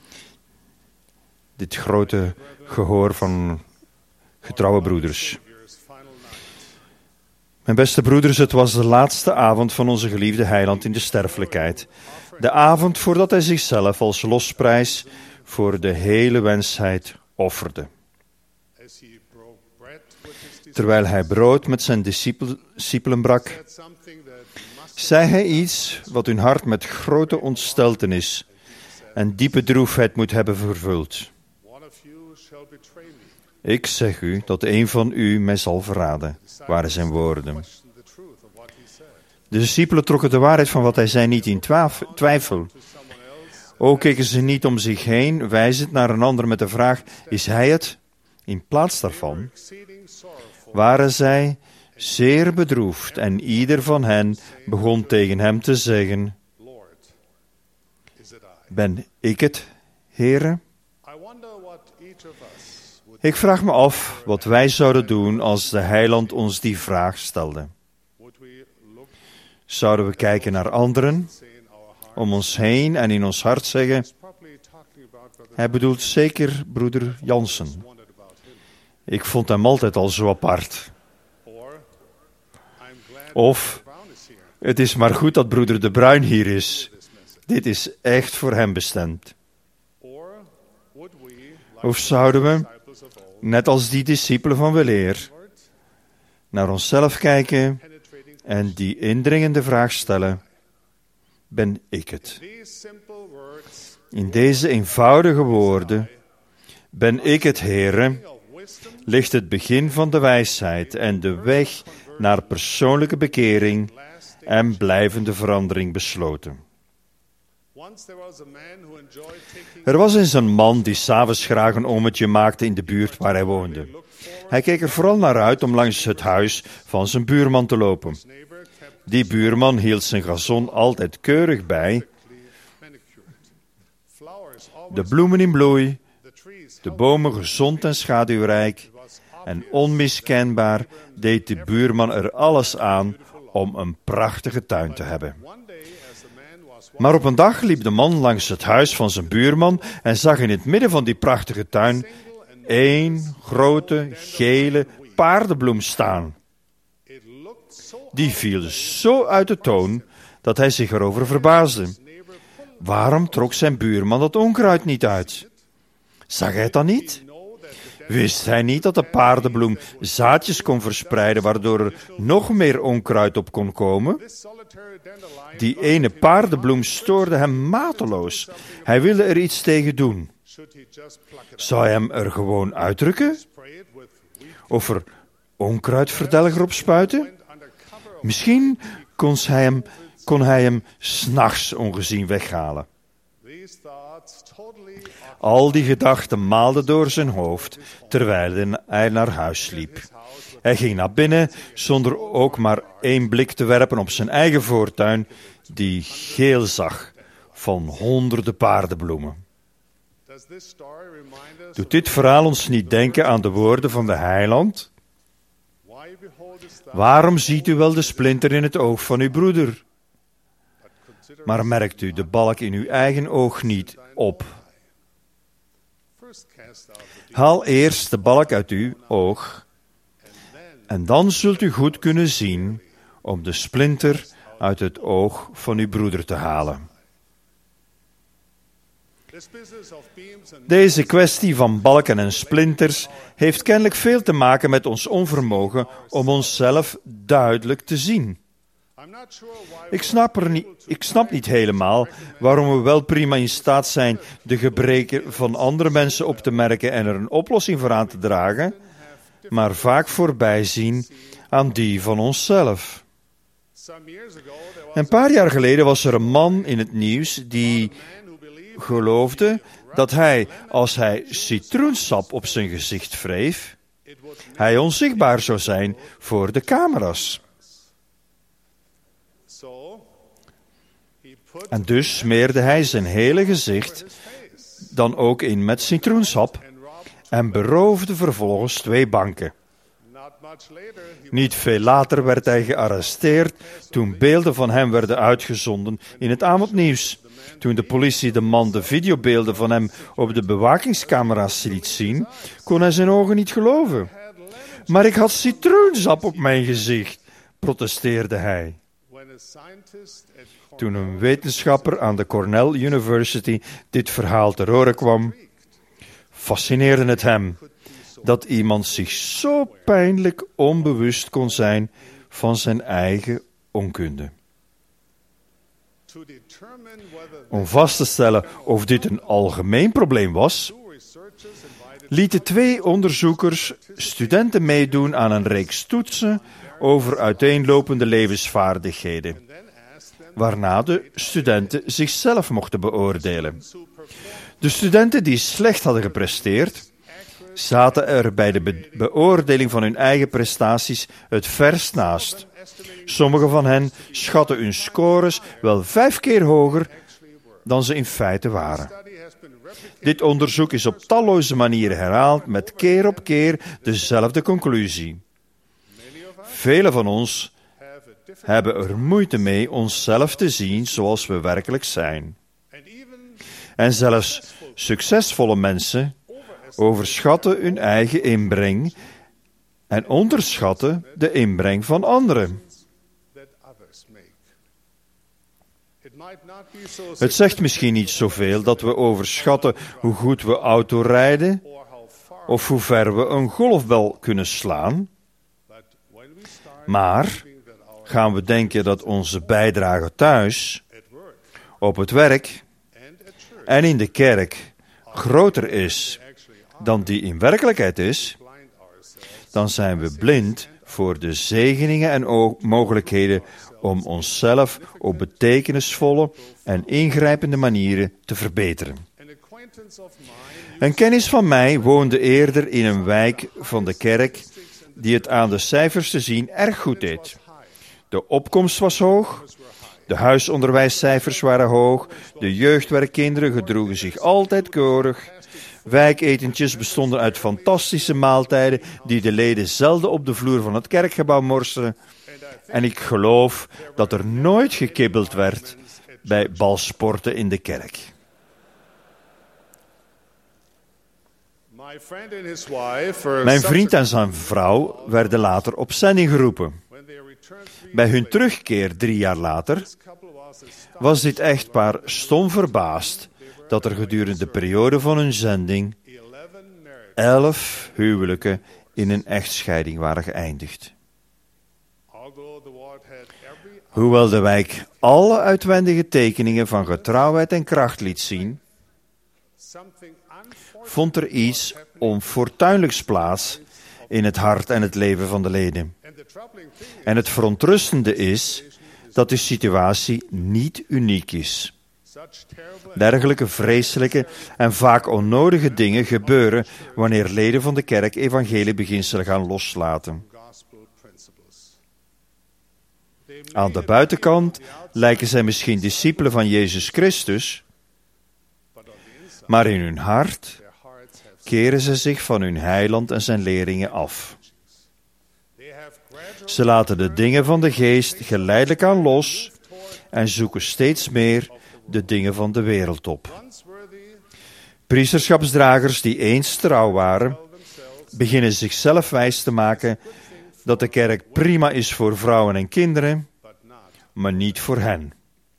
Dit grote gehoor van getrouwe broeders. Mijn beste broeders, het was de laatste avond van onze geliefde heiland in de sterfelijkheid. De avond voordat hij zichzelf als losprijs voor de hele mensheid offerde. Terwijl hij brood met zijn discipelen brak, zei hij iets wat hun hart met grote ontsteltenis en diepe droefheid moet hebben vervuld. Ik zeg u dat een van u mij zal verraden, waren zijn woorden. De discipelen trokken de waarheid van wat hij zei niet in twijfel. Ook keken ze niet om zich heen, wijzend naar een ander met de vraag, is hij het? In plaats daarvan waren zij zeer bedroefd en ieder van hen begon tegen hem te zeggen, ben ik het, Heere? Ik vraag me af wat wij zouden doen als de heiland ons die vraag stelde. Zouden we kijken naar anderen, om ons heen en in ons hart zeggen, hij bedoelt zeker broeder Jansen. Ik vond hem altijd al zo apart. Of, het is maar goed dat broeder De Bruin hier is. Dit is echt voor hem bestemd. Of zouden we, net als die discipelen van weleer, naar onszelf kijken en die indringende vraag stellen, ben ik het? In deze eenvoudige woorden, ben ik het, Heere, ligt het begin van de wijsheid en de weg naar persoonlijke bekering en blijvende verandering besloten. Er was eens een man die 's avonds graag een ommetje maakte in de buurt waar hij woonde. Hij keek er vooral naar uit om langs het huis van zijn buurman te lopen. Die buurman hield zijn gazon altijd keurig bij, de bloemen in bloei, de bomen gezond en schaduwrijk, en onmiskenbaar deed de buurman er alles aan om een prachtige tuin te hebben. Maar op een dag liep de man langs het huis van zijn buurman en zag in het midden van die prachtige tuin één grote gele paardenbloem staan. Die viel zo uit de toon dat hij zich erover verbaasde. Waarom trok zijn buurman dat onkruid niet uit? Zag hij het dan niet? Wist hij niet dat de paardenbloem zaadjes kon verspreiden, waardoor er nog meer onkruid op kon komen? Die ene paardenbloem stoorde hem mateloos. Hij wilde er iets tegen doen. Zou hij hem er gewoon uitdrukken? Of er onkruidverdelger op spuiten? Misschien kon hij hem, kon hij hem 's nachts ongezien weghalen. Al die gedachten maalden door zijn hoofd, terwijl hij naar huis liep. Hij ging naar binnen, zonder ook maar één blik te werpen op zijn eigen voortuin, die geel zag van honderden paardenbloemen. Doet dit verhaal ons niet denken aan de woorden van de heiland? Waarom ziet u wel de splinter in het oog van uw broeder? Maar merkt u de balk in uw eigen oog niet op? Haal eerst de balk uit uw oog, en dan zult u goed kunnen zien om de splinter uit het oog van uw broeder te halen. Deze kwestie van balken en splinters heeft kennelijk veel te maken met ons onvermogen om onszelf duidelijk te zien. Ik snap, er niet, ik snap niet helemaal waarom we wel prima in staat zijn de gebreken van andere mensen op te merken en er een oplossing voor aan te dragen, maar vaak voorbij zien aan die van onszelf. Een paar jaar geleden was er een man in het nieuws die geloofde dat hij, als hij citroensap op zijn gezicht wreef, hij onzichtbaar zou zijn voor de camera's. En dus smeerde hij zijn hele gezicht dan ook in met citroensap en beroofde vervolgens twee banken. Niet veel later werd hij gearresteerd toen beelden van hem werden uitgezonden in het avondnieuws. Toen de politie de man de videobeelden van hem op de bewakingscamera's liet zien, kon hij zijn ogen niet geloven. Maar ik had citroensap op mijn gezicht, protesteerde hij. Toen een wetenschapper aan de Cornell University dit verhaal te horen kwam, fascineerde het hem dat iemand zich zo pijnlijk onbewust kon zijn van zijn eigen onkunde. Om vast te stellen of dit een algemeen probleem was, lieten twee onderzoekers studenten meedoen aan een reeks toetsen over uiteenlopende levensvaardigheden, waarna de studenten zichzelf mochten beoordelen. De studenten die slecht hadden gepresteerd, zaten er bij de be- beoordeling van hun eigen prestaties het verst naast. Sommigen van hen schatten hun scores wel vijf keer hoger dan ze in feite waren. Dit onderzoek is op talloze manieren herhaald met keer op keer dezelfde conclusie. Velen van ons hebben er moeite mee onszelf te zien zoals we werkelijk zijn. En zelfs succesvolle mensen overschatten hun eigen inbreng en onderschatten de inbreng van anderen. Het zegt misschien niet zoveel dat we overschatten hoe goed we autorijden of hoe ver we een golfbal kunnen slaan, maar gaan we denken dat onze bijdrage thuis, op het werk en in de kerk groter is dan die in werkelijkheid is, dan zijn we blind voor de zegeningen en mogelijkheden om onszelf op betekenisvolle en ingrijpende manieren te verbeteren. Een kennis van mij woonde eerder in een wijk van de kerk die het aan de cijfers te zien erg goed deed. De opkomst was hoog, de huisonderwijscijfers waren hoog, de jeugdwerkkinderen gedroegen zich altijd keurig, wijketentjes bestonden uit fantastische maaltijden die de leden zelden op de vloer van het kerkgebouw morsten. En ik geloof dat er nooit gekibbeld werd bij balsporten in de kerk. Mijn vriend en zijn vrouw werden later op zending geroepen. Bij hun terugkeer drie jaar later was dit echtpaar stom verbaasd dat er gedurende de periode van hun zending elf huwelijken in een echtscheiding waren geëindigd. Hoewel de wijk alle uitwendige tekeningen van getrouwheid en kracht liet zien, vond er iets onfortuinlijks plaats in het hart en het leven van de leden. En het verontrustende is dat de situatie niet uniek is. Dergelijke vreselijke en vaak onnodige dingen gebeuren wanneer leden van de kerk evangeliebeginselen gaan loslaten. Aan de buitenkant lijken zij misschien discipelen van Jezus Christus, maar in hun hart keren ze zich van hun heiland en zijn leerlingen af. Ze laten de dingen van de geest geleidelijk aan los en zoeken steeds meer de dingen van de wereld op. Priesterschapsdragers die eens trouw waren, beginnen zichzelf wijs te maken dat de kerk prima is voor vrouwen en kinderen, maar niet voor hen.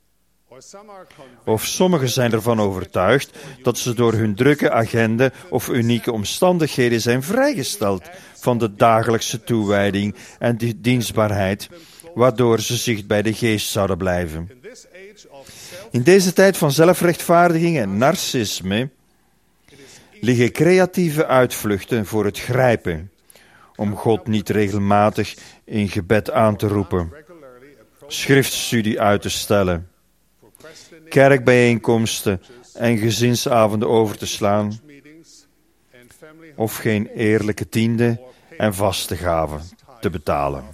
Of sommigen zijn ervan overtuigd dat ze door hun drukke agenda of unieke omstandigheden zijn vrijgesteld van de dagelijkse toewijding en de dienstbaarheid, waardoor ze zich bij de geest zouden blijven. In deze tijd van zelfrechtvaardiging en narcisme liggen creatieve uitvluchten voor het grijpen, om God niet regelmatig in gebed aan te roepen. schriftstudie uit te stellen, kerkbijeenkomsten en gezinsavonden over te slaan, of geen eerlijke tiende en vaste gaven te betalen.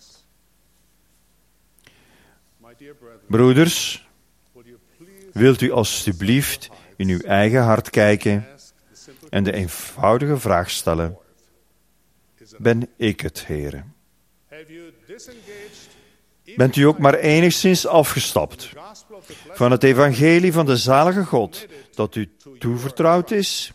Broeders, wilt u alstublieft in uw eigen hart kijken en de eenvoudige vraag stellen: ben ik het, Heere? Bent u ook maar enigszins afgestapt van het evangelie van de zalige God dat u toevertrouwd is?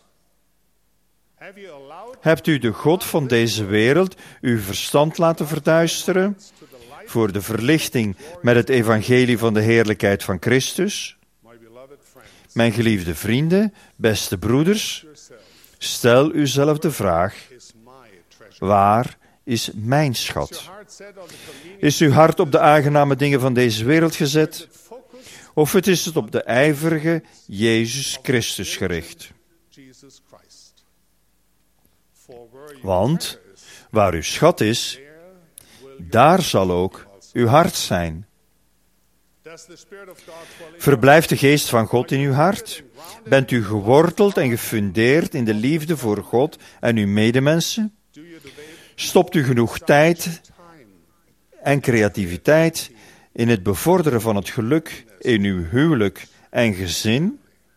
Hebt u de God van deze wereld uw verstand laten verduisteren voor de verlichting met het evangelie van de heerlijkheid van Christus? Mijn geliefde vrienden, beste broeders, stel uzelf de vraag: waar is mijn schat? Is uw hart op de aangename dingen van deze wereld gezet? Of het is het op de ijverige Jezus Christus gericht? Want waar uw schat is, daar zal ook uw hart zijn. Verblijft de geest van God in uw hart? Bent u geworteld en gefundeerd in de liefde voor God en uw medemensen? Stopt u genoeg tijd en creativiteit in het bevorderen van het geluk in uw huwelijk en gezin?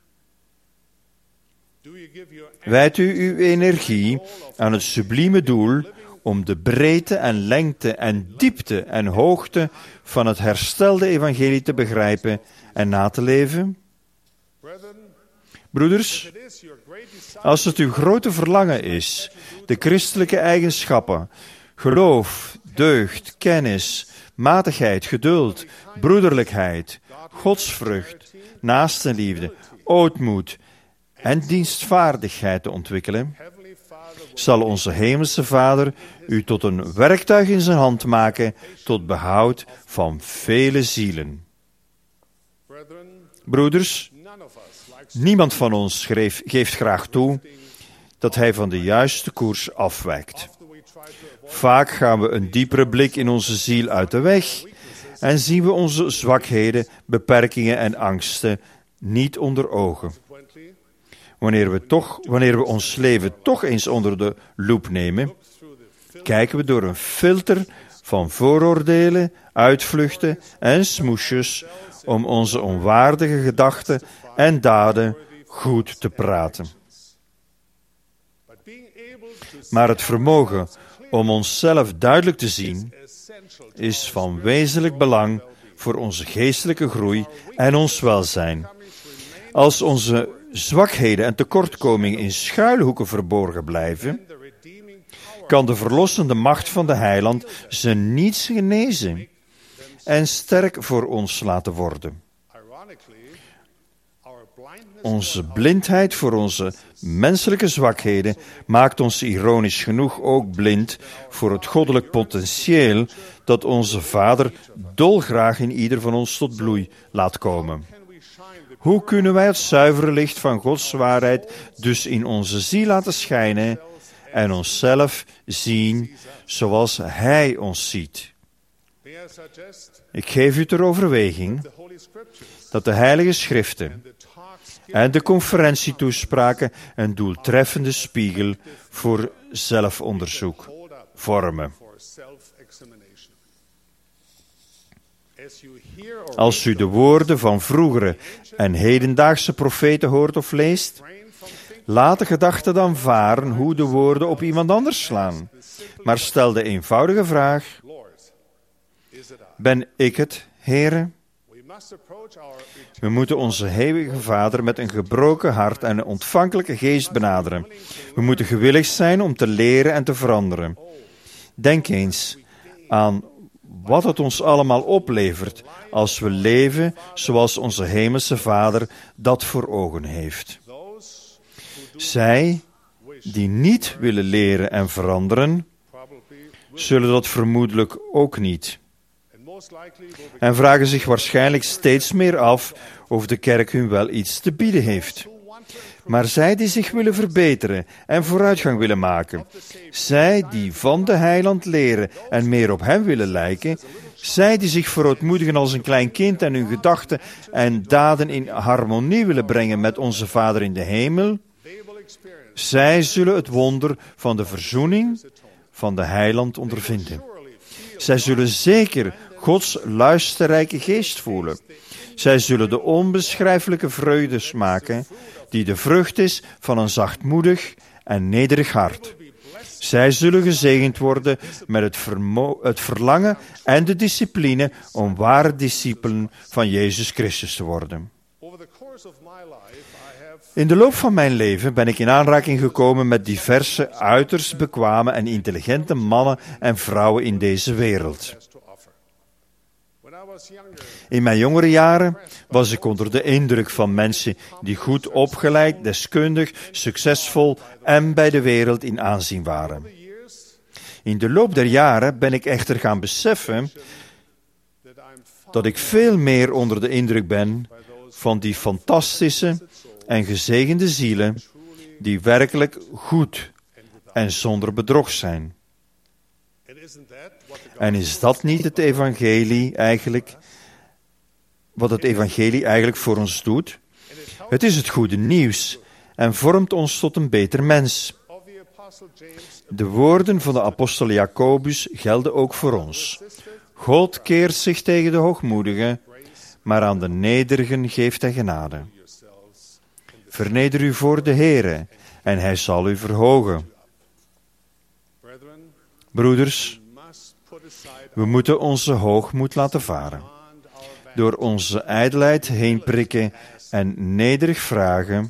Wijdt u uw energie aan het sublieme doel om de breedte en lengte en diepte en hoogte van het herstelde evangelie te begrijpen en na te leven? Broeders, als het uw grote verlangen is de christelijke eigenschappen, geloof, deugd, kennis, matigheid, geduld, broederlijkheid, godsvrucht, naastenliefde, ootmoed en dienstvaardigheid te ontwikkelen, zal onze hemelse Vader u tot een werktuig in zijn hand maken tot behoud van vele zielen. Broeders, niemand van ons schreef, geeft graag toe dat hij van de juiste koers afwijkt. Vaak gaan we een diepere blik in onze ziel uit de weg en zien we onze zwakheden, beperkingen en angsten niet onder ogen. Wanneer we, toch, wanneer we ons leven toch eens onder de loep nemen, kijken we door een filter van vooroordelen, uitvluchten en smoesjes om onze onwaardige gedachten en daden goed te praten. Maar het vermogen om onszelf duidelijk te zien is van wezenlijk belang voor onze geestelijke groei en ons welzijn. Als onze zwakheden en tekortkomingen in schuilhoeken verborgen blijven, kan de verlossende macht van de Heiland ze niet genezen en sterk voor ons laten worden. Onze blindheid voor onze menselijke zwakheden maakt ons ironisch genoeg ook blind voor het goddelijk potentieel dat onze Vader dolgraag in ieder van ons tot bloei laat komen. Hoe kunnen wij het zuivere licht van Gods waarheid dus in onze ziel laten schijnen en onszelf zien zoals Hij ons ziet? Ik geef u ter overweging dat de Heilige Schriften en de conferentietoespraken een doeltreffende spiegel voor zelfonderzoek vormen. Als u de woorden van vroegere en hedendaagse profeten hoort of leest, laat de gedachte dan varen hoe de woorden op iemand anders slaan. Maar stel de eenvoudige vraag: ben ik het, Heere? We moeten onze heilige Vader met een gebroken hart en een ontvankelijke geest benaderen. We moeten gewillig zijn om te leren en te veranderen. Denk eens aan wat het ons allemaal oplevert als we leven zoals onze hemelse Vader dat voor ogen heeft. Zij die niet willen leren en veranderen, zullen dat vermoedelijk ook niet. En vragen zich waarschijnlijk steeds meer af of de kerk hun wel iets te bieden heeft. Maar zij die zich willen verbeteren en vooruitgang willen maken, zij die van de Heiland leren en meer op hem willen lijken, Zij die zich verootmoedigen als een klein kind en hun gedachten en daden in harmonie willen brengen met onze Vader in de hemel, zij zullen het wonder van de verzoening van de Heiland ondervinden. Zij zullen zeker Gods luisterrijke geest voelen. Zij zullen de onbeschrijfelijke vreugde smaken, die de vrucht is van een zachtmoedig en nederig hart. Zij zullen gezegend worden met het, vermo- het verlangen en de discipline om ware discipelen van Jezus Christus te worden. In de loop van mijn leven ben ik in aanraking gekomen met diverse uiterst bekwame en intelligente mannen en vrouwen in deze wereld. In mijn jongere jaren was ik onder de indruk van mensen die goed opgeleid, deskundig, succesvol en bij de wereld in aanzien waren. In de loop der jaren ben ik echter gaan beseffen dat ik veel meer onder de indruk ben van die fantastische en gezegende zielen die werkelijk goed en zonder bedrog zijn. En is dat niet het evangelie eigenlijk, wat het evangelie eigenlijk voor ons doet? Het is het goede nieuws en vormt ons tot een beter mens. De woorden van de apostel Jacobus gelden ook voor ons. God keert zich tegen de hoogmoedigen, maar aan de nederigen geeft hij genade. Verneder u voor de Heere en hij zal u verhogen. Broeders, we moeten onze hoogmoed laten varen. Door onze ijdelheid heen prikken en nederig vragen,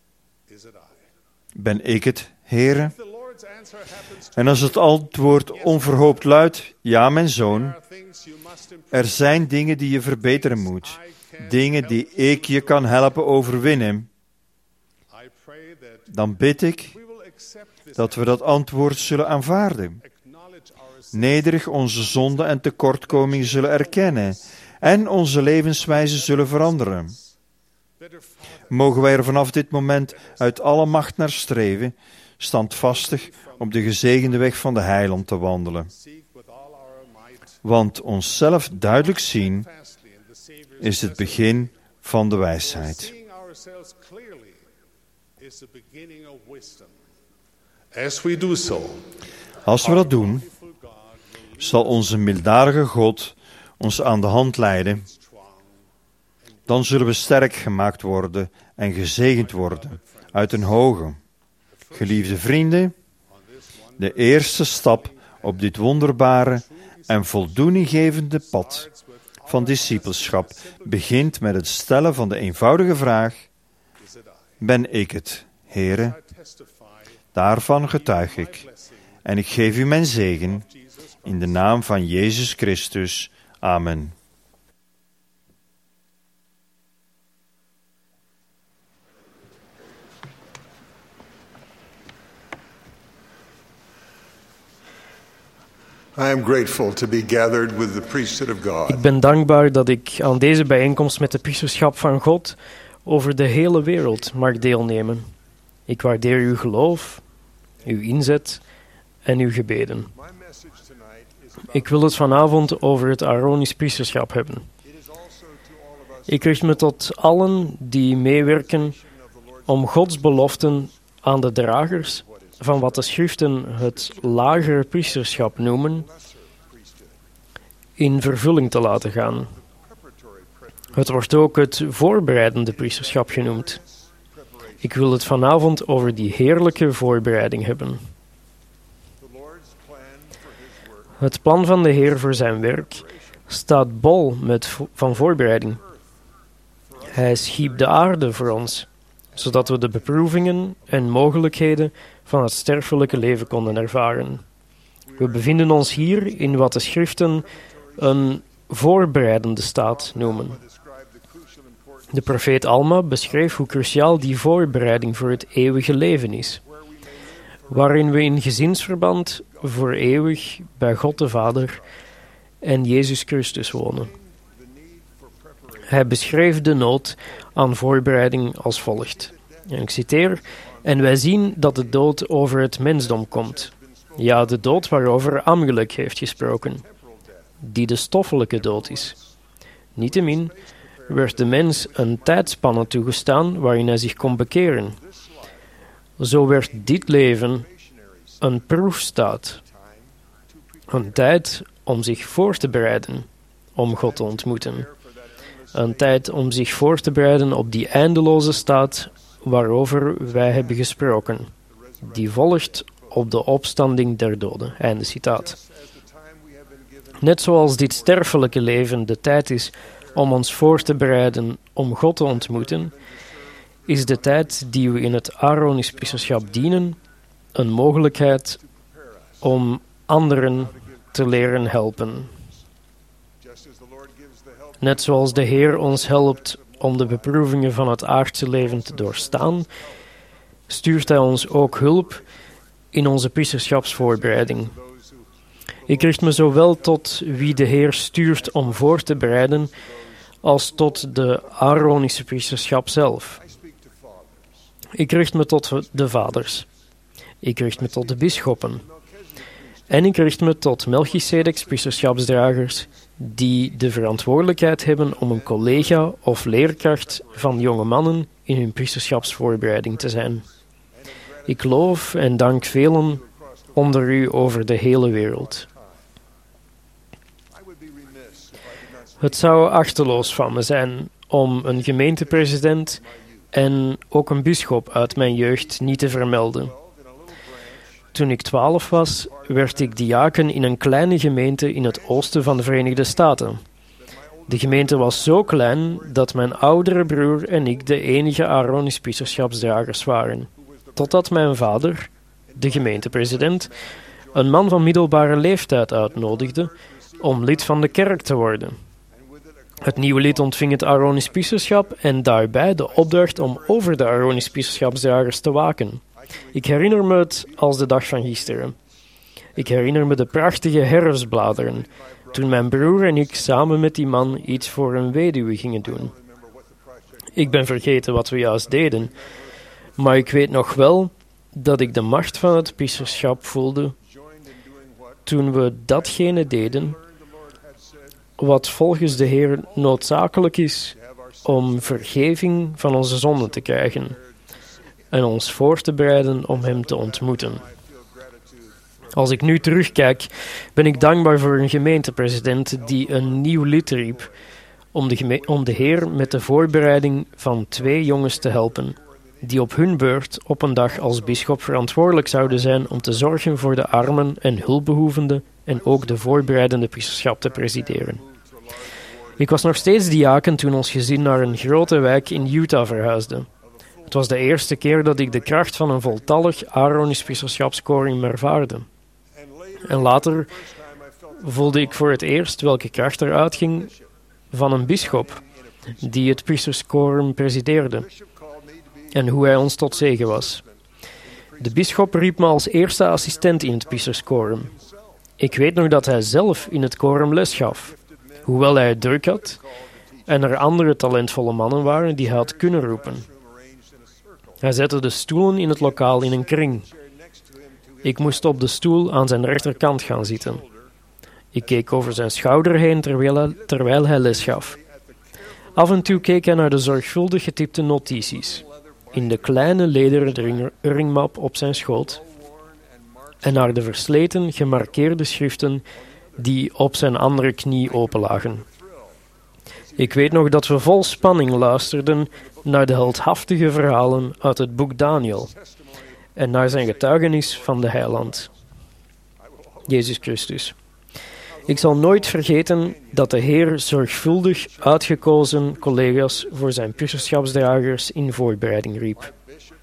ben ik het, Heere? En als het antwoord onverhoopt luidt, ja, mijn zoon, er zijn dingen die je verbeteren moet, dingen die ik je kan helpen overwinnen, dan bid ik dat we dat antwoord zullen aanvaarden. Nederig onze zonden en tekortkomingen zullen erkennen en onze levenswijze zullen veranderen. Mogen wij er vanaf dit moment uit alle macht naar streven, standvastig op de gezegende weg van de Heiland te wandelen. Want onszelf duidelijk zien is het begin van de wijsheid. Als we dat doen, zal onze milddadige God ons aan de hand leiden. Dan zullen we sterk gemaakt worden en gezegend worden uit een hoge. Geliefde vrienden, de eerste stap op dit wonderbare en voldoeninggevende pad van discipelschap begint met het stellen van de eenvoudige vraag: ben ik het, Heere? Daarvan getuig ik. En ik geef u mijn zegen in de naam van Jezus Christus. Amen. I am grateful to be gathered with the priesthood of God. Ik ben dankbaar dat ik aan deze bijeenkomst met de priesterschap van God over de hele wereld mag deelnemen. Ik waardeer uw geloof, uw inzet en uw gebeden. Ik wil het vanavond over het Aaronisch priesterschap hebben. Ik richt me tot allen die meewerken om Gods beloften aan de dragers van wat de schriften het lagere priesterschap noemen, in vervulling te laten gaan. Het wordt ook het voorbereidende priesterschap genoemd. Ik wil het vanavond over die heerlijke voorbereiding hebben. Het plan van de Heer voor zijn werk staat bol met vo- van voorbereiding. Hij schiep de aarde voor ons, zodat we de beproevingen en mogelijkheden van het sterfelijke leven konden ervaren. We bevinden ons hier in wat de schriften een voorbereidende staat noemen. De profeet Alma beschreef hoe cruciaal die voorbereiding voor het eeuwige leven is, waarin we in gezinsverband voor eeuwig bij God de Vader en Jezus Christus wonen. Hij beschreef de nood aan voorbereiding als volgt. En ik citeer: en wij zien dat de dood over het mensdom komt. Ja, de dood waarover Amalek heeft gesproken. die de stoffelijke dood is. Niettemin werd de mens een tijdspanne toegestaan waarin hij zich kon bekeren. Zo werd dit leven een proefstaat, een tijd om zich voor te bereiden om God te ontmoeten. Een tijd om zich voor te bereiden op die eindeloze staat waarover wij hebben gesproken. Die volgt op de opstanding der doden. Einde citaat. Net zoals dit sterfelijke leven de tijd is om ons voor te bereiden om God te ontmoeten, is de tijd die we in het Aaronisch priesterschap dienen een mogelijkheid om anderen te leren helpen. Net zoals de Heer ons helpt om de beproevingen van het aardse leven te doorstaan, stuurt Hij ons ook hulp in onze priesterschapsvoorbereiding. Ik richt me zowel tot wie de Heer stuurt om voor te bereiden, als tot de Aaronische priesterschap zelf. Ik richt me tot de vaders. Ik richt me tot de bisschoppen. En ik richt me tot Melchisedeks priesterschapsdragers, die de verantwoordelijkheid hebben om een collega of leerkracht van jonge mannen in hun priesterschapsvoorbereiding te zijn. Ik loof en dank velen onder u over de hele wereld. Het zou achteloos van me zijn om een gemeentepresident en ook een bisschop uit mijn jeugd niet te vermelden. Toen ik twaalf was, werd ik diaken in een kleine gemeente in het oosten van de Verenigde Staten. De gemeente was zo klein dat mijn oudere broer en ik de enige Aaronisch priesterschapsdragers waren. Totdat mijn vader, de gemeentepresident, een man van middelbare leeftijd uitnodigde om lid van de kerk te worden. Het nieuwe lid ontving het Aaronisch priesterschap en daarbij de opdracht om over de Aaronisch priesterschapsdragers te waken. Ik herinner me het als de dag van gisteren. Ik herinner me de prachtige herfstbladeren, toen mijn broer en ik samen met die man iets voor een weduwe gingen doen. Ik ben vergeten wat we juist deden, maar ik weet nog wel dat ik de macht van het priesterschap voelde toen we datgene deden wat volgens de Heer noodzakelijk is om vergeving van onze zonden te krijgen en ons voor te bereiden om Hem te ontmoeten. Als ik nu terugkijk, ben ik dankbaar voor een gemeentepresident die een nieuw lid riep om de, geme- om de Heer met de voorbereiding van twee jongens te helpen, die op hun beurt op een dag als bisschop verantwoordelijk zouden zijn om te zorgen voor de armen en hulpbehoevenden en ook de voorbereidende priesterschap te presideren. Ik was nog steeds diaken toen ons gezin naar een grote wijk in Utah verhuisde. Het was de eerste keer dat ik de kracht van een voltallig Aaronisch priesterschapskoring ervaarde. En later voelde ik voor het eerst welke kracht er uitging van een bisschop die het priesterskorum presideerde en hoe hij ons tot zegen was. De bisschop riep me als eerste assistent in het priesterskorum. Ik weet nog dat hij zelf in het korum les gaf, hoewel hij het druk had en er andere talentvolle mannen waren die hij had kunnen roepen. Hij zette de stoelen in het lokaal in een kring. Ik moest op de stoel aan zijn rechterkant gaan zitten. Ik keek over zijn schouder heen terwijl hij, terwijl hij les gaf. Af en toe keek hij naar de zorgvuldig getypte notities in de kleine lederen ringmap op zijn schoot en naar de versleten, gemarkeerde schriften die op zijn andere knie openlagen. Ik weet nog dat we vol spanning luisterden naar de heldhaftige verhalen uit het boek Daniel en naar zijn getuigenis van de heiland, Jezus Christus. Ik zal nooit vergeten dat de Heer zorgvuldig uitgekozen collega's voor zijn priesterschapsdragers in voorbereiding riep.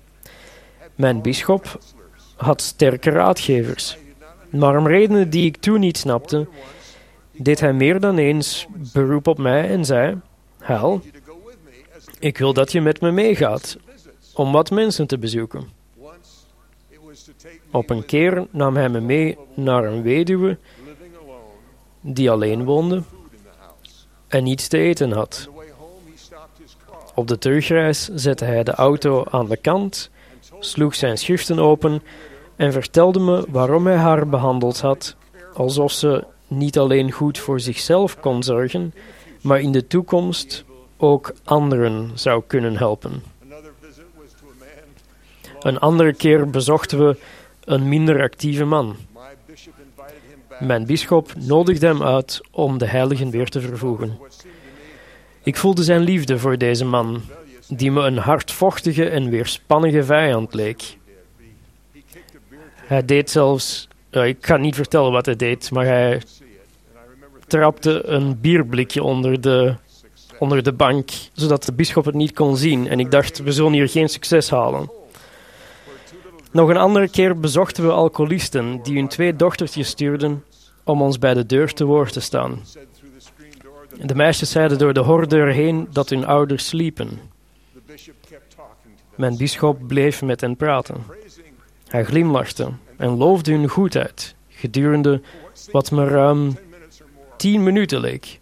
Mijn bisschop had sterke raadgevers, maar om redenen die ik toen niet snapte, deed hij meer dan eens beroep op mij en zei: Hal, ik wil dat je met me meegaat om wat mensen te bezoeken. Op een keer nam hij me mee naar een weduwe die alleen woonde en niets te eten had. Op de terugreis zette hij de auto aan de kant, sloeg zijn schriften open en vertelde me waarom hij haar behandeld had alsof ze niet alleen goed voor zichzelf kon zorgen, maar in de toekomst ook anderen zou kunnen helpen. Een andere keer bezochten we een minder actieve man. Mijn bisschop nodigde hem uit om de heiligen weer te vervoegen. Ik voelde zijn liefde voor deze man, die me een hardvochtige en weerspannige vijand leek. Hij deed zelfs... Uh, ik ga niet vertellen wat hij deed, maar hij trapte een bierblikje onder de, onder de bank, zodat de bisschop het niet kon zien. En ik dacht, we zullen hier geen succes halen. Nog een andere keer bezochten we alcoholisten die hun twee dochtertjes stuurden om ons bij de deur te woord te staan. De meisjes zeiden door de hordeur heen dat hun ouders sliepen. Mijn bisschop bleef met hen praten. Hij glimlachte en loofde hun goedheid, gedurende wat me ruim tien minuten leek.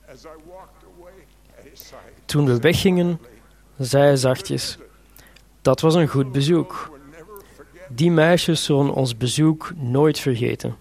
Toen we weggingen, zei hij zachtjes, dat was een goed bezoek. Die meisjes zullen ons bezoek nooit vergeten.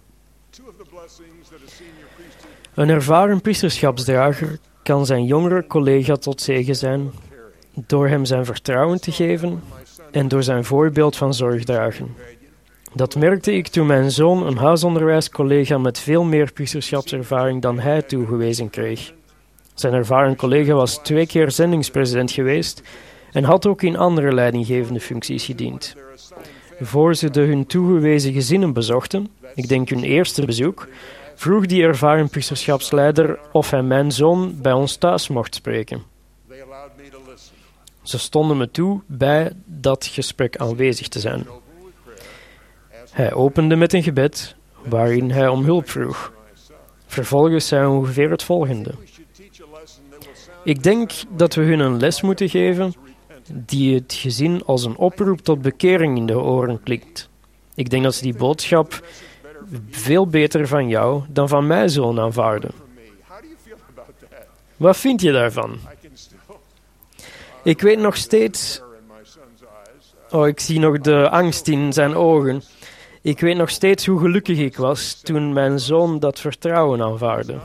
Een ervaren priesterschapsdrager kan zijn jongere collega tot zegen zijn door hem zijn vertrouwen te geven en door zijn voorbeeld van zorg dragen. Dat merkte ik toen mijn zoon een huisonderwijscollega met veel meer priesterschapservaring dan hij toegewezen kreeg. Zijn ervaren collega was twee keer zendingspresident geweest en had ook in andere leidinggevende functies gediend. Voor ze de hun toegewezen gezinnen bezochten, ik denk hun eerste bezoek, vroeg die ervaren priesterschapsleider of hij mijn zoon bij ons thuis mocht spreken. Ze stonden me toe bij dat gesprek aanwezig te zijn. Hij opende met een gebed, waarin hij om hulp vroeg. Vervolgens zei hij ongeveer het volgende. Ik denk dat we hun een les moeten geven die het gezin als een oproep tot bekering in de oren klinkt. Ik denk dat ze die boodschap veel beter van jou dan van mij zullen aanvaarden. Wat vind je daarvan? Ik weet nog steeds... Oh, ik zie nog de angst in zijn ogen. Ik weet nog steeds hoe gelukkig ik was toen mijn zoon dat vertrouwen aanvaardde.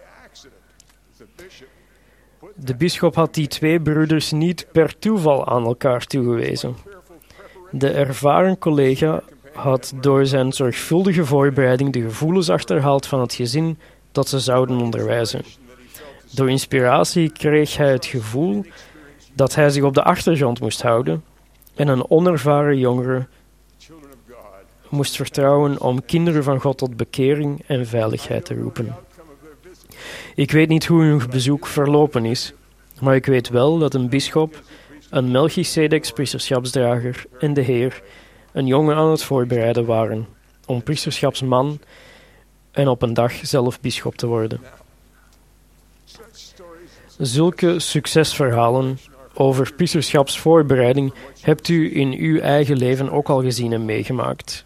De bisschop had die twee broeders niet per toeval aan elkaar toegewezen. De ervaren collega had door zijn zorgvuldige voorbereiding de gevoelens achterhaald van het gezin dat ze zouden onderwijzen. Door inspiratie kreeg hij het gevoel dat hij zich op de achtergrond moest houden en een onervaren jongere moest vertrouwen om kinderen van God tot bekering en veiligheid te roepen. Ik weet niet hoe hun bezoek verlopen is, maar ik weet wel dat een bisschop, een Melchisedeks priesterschapsdrager en de Heer een jongen aan het voorbereiden waren om priesterschapsman en op een dag zelf bisschop te worden. Zulke succesverhalen over priesterschapsvoorbereiding hebt u in uw eigen leven ook al gezien en meegemaakt.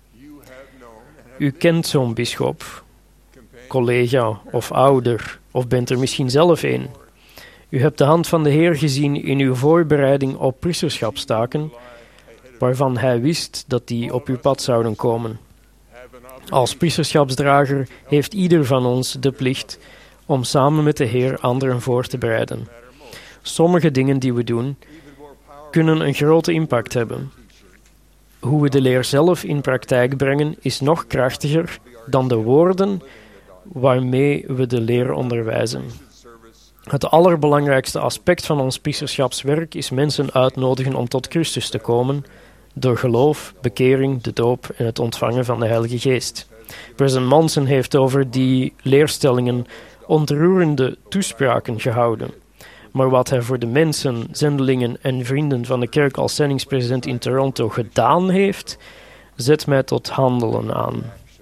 U kent zo'n bisschop, collega of ouder, of bent er misschien zelf een. U hebt de hand van de Heer gezien in uw voorbereiding op priesterschapstaken, waarvan hij wist dat die op uw pad zouden komen. Als priesterschapsdrager heeft ieder van ons de plicht om samen met de Heer anderen voor te bereiden. Sommige dingen die we doen, kunnen een grote impact hebben. Hoe we de leer zelf in praktijk brengen, is nog krachtiger dan de woorden waarmee we de leer onderwijzen. Het allerbelangrijkste aspect van ons priesterschapswerk is mensen uitnodigen om tot Christus te komen, door geloof, bekering, de doop en het ontvangen van de Heilige Geest. President Monson heeft over die leerstellingen ontroerende toespraken gehouden. Maar wat hij voor de mensen, zendelingen en vrienden van de kerk als zendingspresident in Toronto gedaan heeft, zet mij tot handelen aan.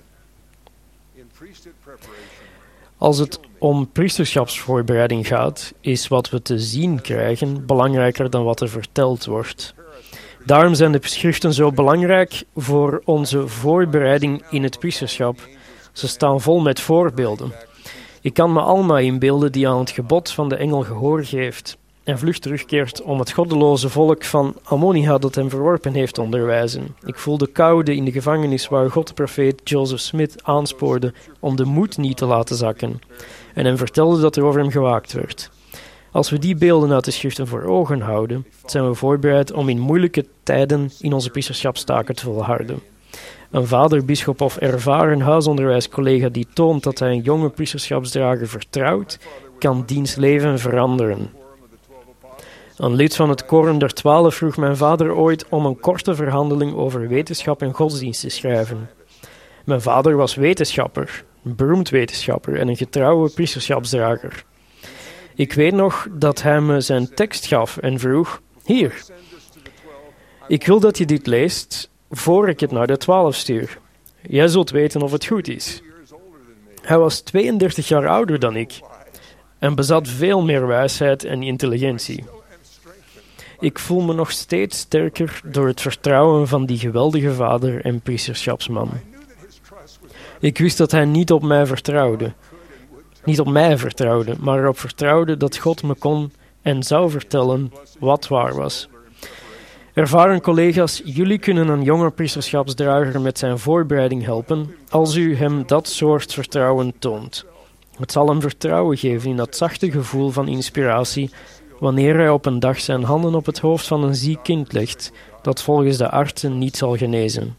Als het om priesterschapsvoorbereiding gaat, is wat we te zien krijgen belangrijker dan wat er verteld wordt. Daarom zijn de schriften zo belangrijk voor onze voorbereiding in het priesterschap. Ze staan vol met voorbeelden. Ik kan me Alma inbeelden die aan het gebod van de engel gehoor geeft. en vlug terugkeert om het goddeloze volk van Ammoniha dat hem verworpen heeft te onderwijzen. Ik voel de koude in de gevangenis waar God de profeet Joseph Smith aanspoorde om de moed niet te laten zakken en hem vertelde dat er over hem gewaakt werd. Als we die beelden uit de schriften voor ogen houden, zijn we voorbereid om in moeilijke tijden in onze priesterschapstaken te volharden. Een vader, bisschop of ervaren huisonderwijscollega die toont dat hij een jonge priesterschapsdrager vertrouwt, kan diens leven veranderen. Een lid van het Korum der Twaalf vroeg mijn vader ooit om een korte verhandeling over wetenschap en godsdienst te schrijven. Mijn vader was wetenschapper, een beroemd wetenschapper en een getrouwe priesterschapsdrager. Ik weet nog dat hij me zijn tekst gaf en vroeg: hier, ik wil dat je dit leest voor ik het naar de twaalf stuur. Jij zult weten of het goed is. Hij was tweeëndertig jaar ouder dan ik en bezat veel meer wijsheid en intelligentie. Ik voel me nog steeds sterker door het vertrouwen van die geweldige vader en priesterschapsman. Ik wist dat hij niet op mij vertrouwde, niet op mij vertrouwde, maar erop vertrouwde dat God me kon en zou vertellen wat waar was. Ervaren collega's, jullie kunnen een jonge priesterschapsdrager met zijn voorbereiding helpen als u hem dat soort vertrouwen toont. Het zal hem vertrouwen geven in dat zachte gevoel van inspiratie wanneer hij op een dag zijn handen op het hoofd van een ziek kind legt dat volgens de artsen niet zal genezen.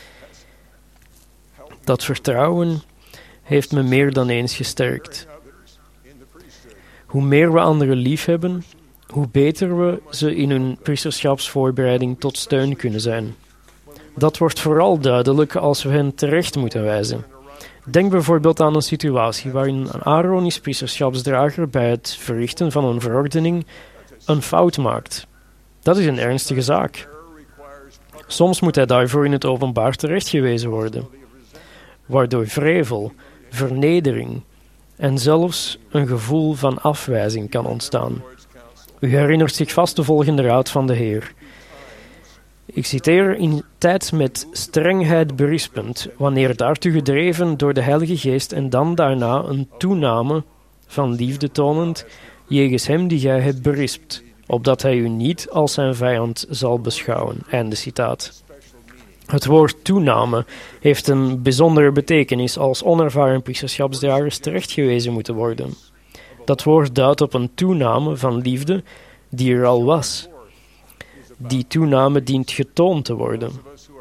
Dat vertrouwen heeft me meer dan eens gesterkt. Hoe meer we anderen lief hebben, hoe beter we ze in hun priesterschapsvoorbereiding tot steun kunnen zijn. Dat wordt vooral duidelijk als we hen terecht moeten wijzen. Denk bijvoorbeeld aan een situatie waarin een Aaronisch priesterschapsdrager bij het verrichten van een verordening een fout maakt. Dat is een ernstige zaak. Soms moet hij daarvoor in het openbaar terechtgewezen worden, waardoor wrevel, vernedering en zelfs een gevoel van afwijzing kan ontstaan. U herinnert zich vast de volgende raad van de Heer. Ik citeer: in tijd met strengheid berispend, wanneer daartoe gedreven door de Heilige Geest en dan daarna een toename van liefde tonend, jegens hem die gij hebt berispt, opdat hij u niet als zijn vijand zal beschouwen. Einde citaat. Het woord toename heeft een bijzondere betekenis als onervaren priesterschapsdragers terechtgewezen moeten worden. Dat woord duidt op een toename van liefde die er al was. Die toename dient getoond te worden.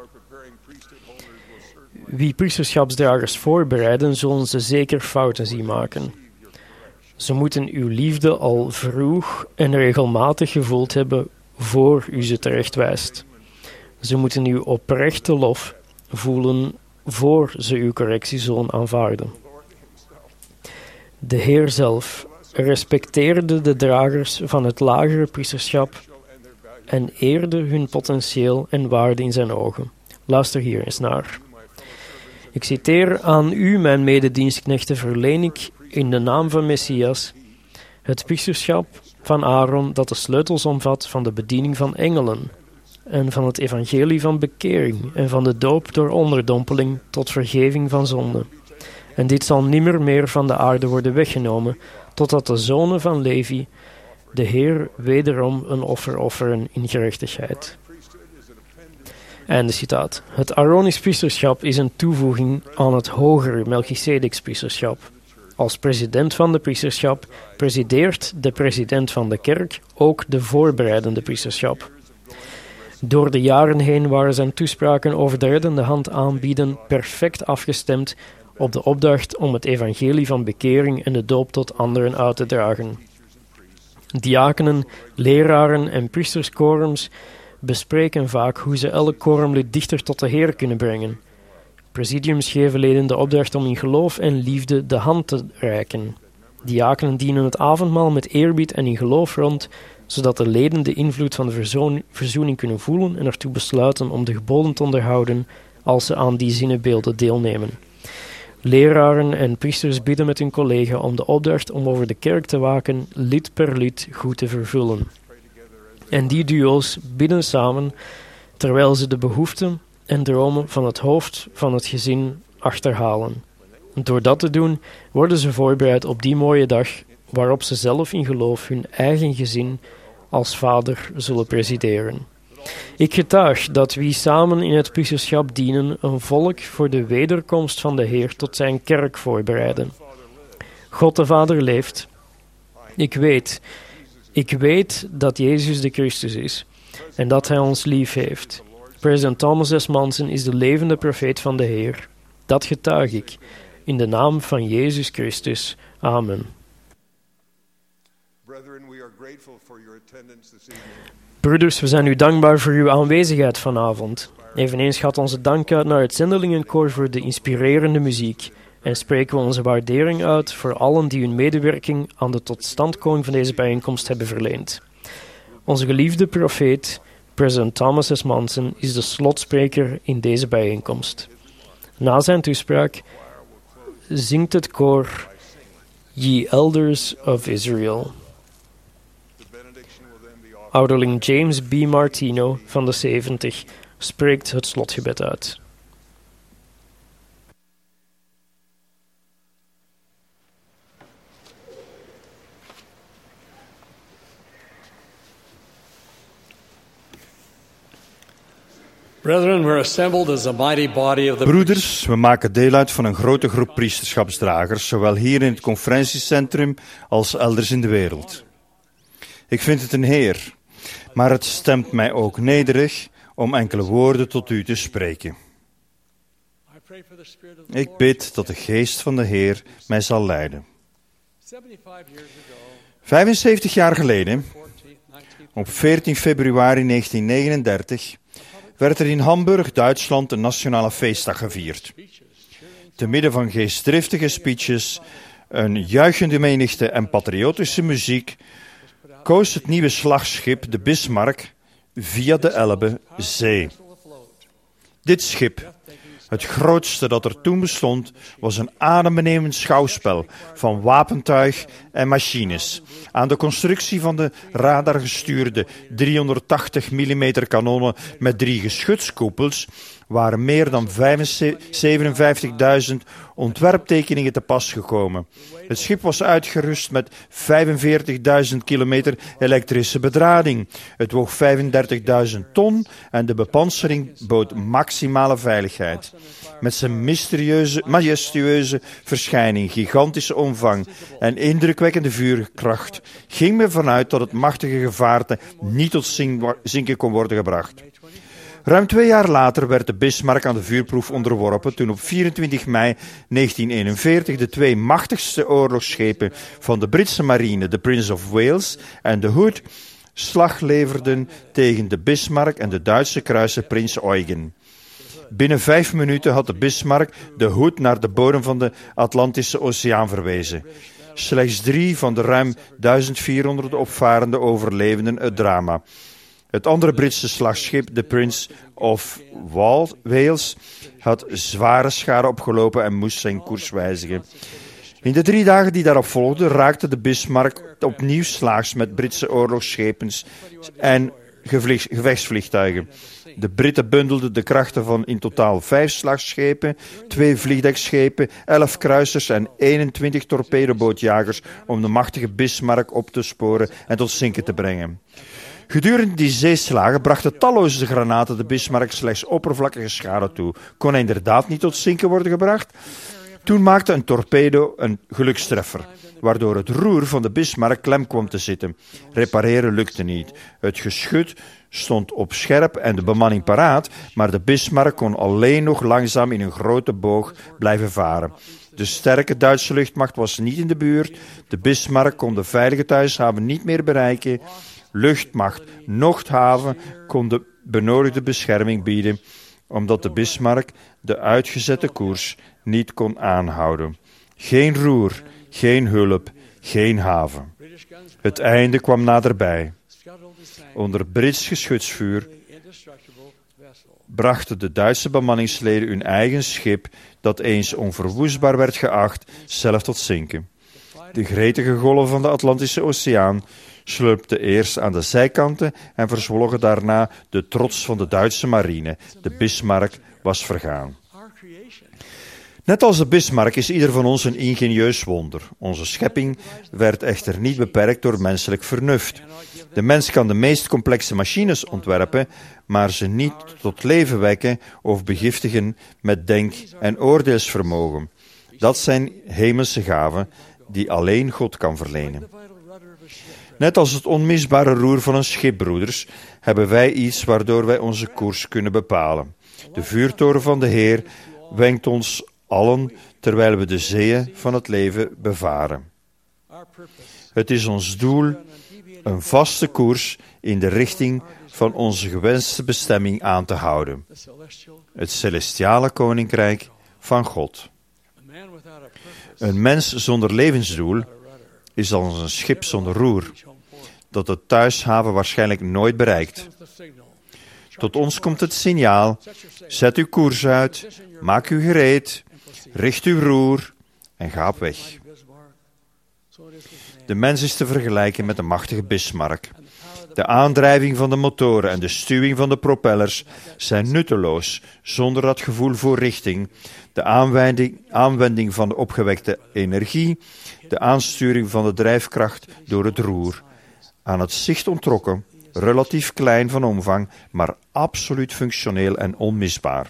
Wie priesterschapsdragers voorbereiden, zullen ze zeker fouten zien maken. Ze moeten uw liefde al vroeg en regelmatig gevoeld hebben voor u ze terechtwijst. Ze moeten uw oprechte lof voelen voor ze uw correctie zullen aanvaarden. De Heer zelf respecteerde de dragers van het lagere priesterschap en eerde hun potentieel en waarde in zijn ogen. Luister hier eens naar. Ik citeer: aan u, mijn mededienstknechten, verleen ik in de naam van Messias het priesterschap van Aaron dat de sleutels omvat van de bediening van engelen en van het evangelie van bekering en van de doop door onderdompeling tot vergeving van zonde. En dit zal nimmer meer van de aarde worden weggenomen, totdat de zonen van Levi de Heer wederom een offer offeren in gerechtigheid. Einde citaat. Het Aaronisch priesterschap is een toevoeging aan het hogere Melchizedeks priesterschap. Als president van de priesterschap presideert de president van de kerk ook de voorbereidende priesterschap. Door de jaren heen waren zijn toespraken over de reddende hand aanbieden perfect afgestemd op de opdracht om het evangelie van bekering en de doop tot anderen uit te dragen. Diakenen, leraren en priesterskoorums bespreken vaak hoe ze elk koorumlid dichter tot de Heer kunnen brengen. Presidiums geven leden de opdracht om in geloof en liefde de hand te reiken. Diakenen dienen het avondmaal met eerbied en in geloof rond, zodat de leden de invloed van de verzoen- verzoening kunnen voelen en ertoe besluiten om de geboden te onderhouden als ze aan die zinnenbeelden deelnemen. Leraren en priesters bidden met hun collega om de opdracht om over de kerk te waken, lid per lid goed te vervullen. En die duo's bidden samen, terwijl ze de behoeften en dromen van het hoofd van het gezin achterhalen. Door dat te doen, worden ze voorbereid op die mooie dag waarop ze zelf in geloof hun eigen gezin als vader zullen presideren. Ik getuig dat wie samen in het priesterschap dienen een volk voor de wederkomst van de Heer tot zijn kerk voorbereiden. God de Vader leeft. Ik weet, ik weet dat Jezus de Christus is en dat Hij ons lief heeft. President Thomas S. Monson is de levende profeet van de Heer. Dat getuig ik, in de naam van Jezus Christus. Amen. Broeders, we zijn u dankbaar voor uw aanwezigheid vanavond. Eveneens gaat onze dank uit naar het zendelingenkoor voor de inspirerende muziek en spreken we onze waardering uit voor allen die hun medewerking aan de totstandkoming van deze bijeenkomst hebben verleend. Onze geliefde profeet, president Thomas S. Monson, is de slotspreker in deze bijeenkomst. Na zijn toespraak zingt het koor Ye Elders of Israel. Ouderling James B. Martino van de zeventig spreekt het slotgebed uit. Brethren, we're assembled as a mighty body of the... Broeders, we maken deel uit van een grote groep priesterschapsdragers, zowel hier in het conferentiecentrum als elders in de wereld. Ik vind het een eer, maar het stemt mij ook nederig om enkele woorden tot u te spreken. Ik bid dat de geest van de Heer mij zal leiden. vijfenzeventig jaar geleden, op veertien februari negentien negenendertig, werd er in Hamburg, Duitsland, een nationale feestdag gevierd. Te midden van geestdriftige speeches, een juichende menigte en patriotische muziek koos het nieuwe slagschip, de Bismarck, via de Elbe zee. Dit schip, het grootste dat er toen bestond, was een adembenemend schouwspel van wapentuig en machines. Aan de constructie van de radargestuurde driehonderdtachtig millimeter kanonnen met drie geschutskoepels waren meer dan zevenenvijftigduizend ontwerptekeningen te pas gekomen. Het schip was uitgerust met vijfenveertigduizend kilometer elektrische bedrading. Het woog vijfendertigduizend ton en de bepansering bood maximale veiligheid. Met zijn mysterieuze, majestueuze verschijning, gigantische omvang en indrukwekkende vuurkracht ging men vanuit dat het machtige gevaarte niet tot zinken kon worden gebracht. Ruim twee jaar later werd de Bismarck aan de vuurproef onderworpen toen op vierentwintig mei negentien eenenveertig de twee machtigste oorlogsschepen van de Britse marine, de Prince of Wales en de Hood, slag leverden tegen de Bismarck en de Duitse kruiser Prins Eugen. Binnen vijf minuten had de Bismarck de Hood naar de bodem van de Atlantische Oceaan verwezen. Slechts drie van de ruim duizend vierhonderd opvarenden overleefden het drama. Het andere Britse slagschip, de Prince of Wales, had zware schade opgelopen en moest zijn koers wijzigen. In de drie dagen die daarop volgden raakte de Bismarck opnieuw slaags met Britse oorlogsschepen en gevechtsvliegtuigen. De Britten bundelden de krachten van in totaal vijf slagschepen, twee vliegdekschepen, elf kruisers en eenentwintig torpedobootjagers om de machtige Bismarck op te sporen en tot zinken te brengen. Gedurende die zeeslagen brachten talloze granaten de Bismarck slechts oppervlakkige schade toe. Kon hij inderdaad niet tot zinken worden gebracht? Toen maakte een torpedo een gelukstreffer, waardoor het roer van de Bismarck klem kwam te zitten. Repareren lukte niet. Het geschut stond op scherp en de bemanning paraat, maar de Bismarck kon alleen nog langzaam in een grote boog blijven varen. De sterke Duitse luchtmacht was niet in de buurt. De Bismarck kon de veilige thuishaven niet meer bereiken. Luchtmacht, Noordhaven kon de benodigde bescherming bieden, omdat de Bismarck de uitgezette koers niet kon aanhouden. Geen roer, geen hulp, geen haven. Het einde kwam naderbij. Onder Brits geschutsvuur brachten de Duitse bemanningsleden hun eigen schip, dat eens onverwoestbaar werd geacht, zelf tot zinken. De gretige golven van de Atlantische Oceaan slurpten eerst aan de zijkanten en verzwolgen daarna de trots van de Duitse marine. De Bismarck was vergaan. Net als de Bismarck is ieder van ons een ingenieus wonder. Onze schepping werd echter niet beperkt door menselijk vernuft. De mens kan de meest complexe machines ontwerpen, maar ze niet tot leven wekken of begiftigen met denk- en oordeelsvermogen. Dat zijn hemelse gaven die alleen God kan verlenen. Net als het onmisbare roer van een schip, broeders, hebben wij iets waardoor wij onze koers kunnen bepalen. De vuurtoren van de Heer wenkt ons allen terwijl we de zeeën van het leven bevaren. Het is ons doel een vaste koers in de richting van onze gewenste bestemming aan te houden. Het celestiale koninkrijk van God. Een mens zonder levensdoel is als een schip zonder roer, dat de thuishaven waarschijnlijk nooit bereikt. Tot ons komt het signaal: zet uw koers uit, maak u gereed, richt uw roer en ga op weg. De mens is te vergelijken met de machtige Bismarck. De aandrijving van de motoren en de stuwing van de propellers zijn nutteloos zonder dat gevoel voor richting, de aanwending, aanwending van de opgewekte energie, de aansturing van de drijfkracht door het roer. Aan het zicht onttrokken, relatief klein van omvang, maar absoluut functioneel en onmisbaar.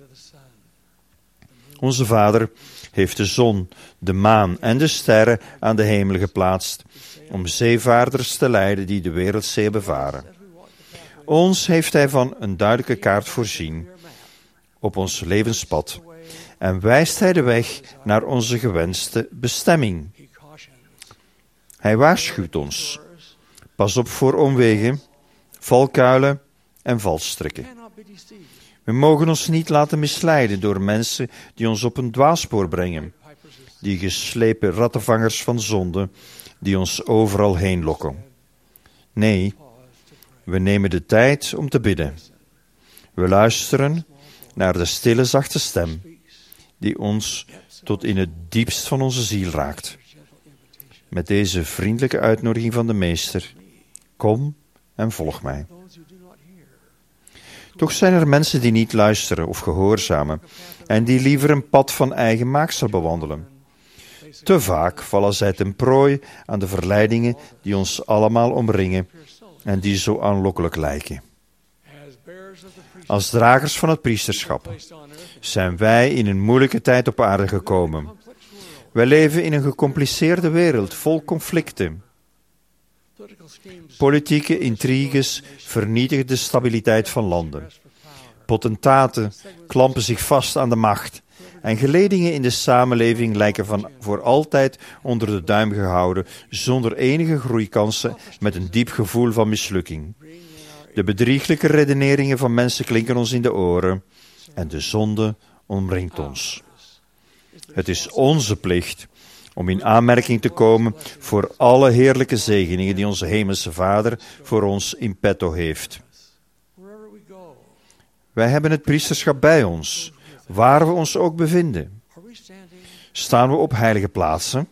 Onze Vader heeft de zon, de maan en de sterren aan de hemel geplaatst, om zeevaarders te leiden die de wereldzee bevaren. Ons heeft Hij van een duidelijke kaart voorzien op ons levenspad en wijst Hij de weg naar onze gewenste bestemming. Hij waarschuwt ons: pas op voor omwegen, valkuilen en valstrikken. We mogen ons niet laten misleiden door mensen die ons op een dwaalspoor brengen, die geslepen rattenvangers van zonde, die ons overal heen lokken. Nee, we nemen de tijd om te bidden. We luisteren naar de stille, zachte stem, die ons tot in het diepst van onze ziel raakt. Met deze vriendelijke uitnodiging van de Meester: kom en volg mij. Toch zijn er mensen die niet luisteren of gehoorzamen en die liever een pad van eigen maaksel bewandelen. Te vaak vallen zij ten prooi aan de verleidingen die ons allemaal omringen en die zo aanlokkelijk lijken. Als dragers van het priesterschap zijn wij in een moeilijke tijd op aarde gekomen. Wij leven in een gecompliceerde wereld vol conflicten. Politieke intriges vernietigen de stabiliteit van landen. Potentaten klampen zich vast aan de macht en geledingen in de samenleving lijken van voor altijd onder de duim gehouden, zonder enige groeikansen, met een diep gevoel van mislukking. De bedrieglijke redeneringen van mensen klinken ons in de oren en de zonde omringt ons. Het is onze plicht om in aanmerking te komen voor alle heerlijke zegeningen die onze hemelse Vader voor ons in petto heeft. Wij hebben het priesterschap bij ons, waar we ons ook bevinden. Staan we op heilige plaatsen?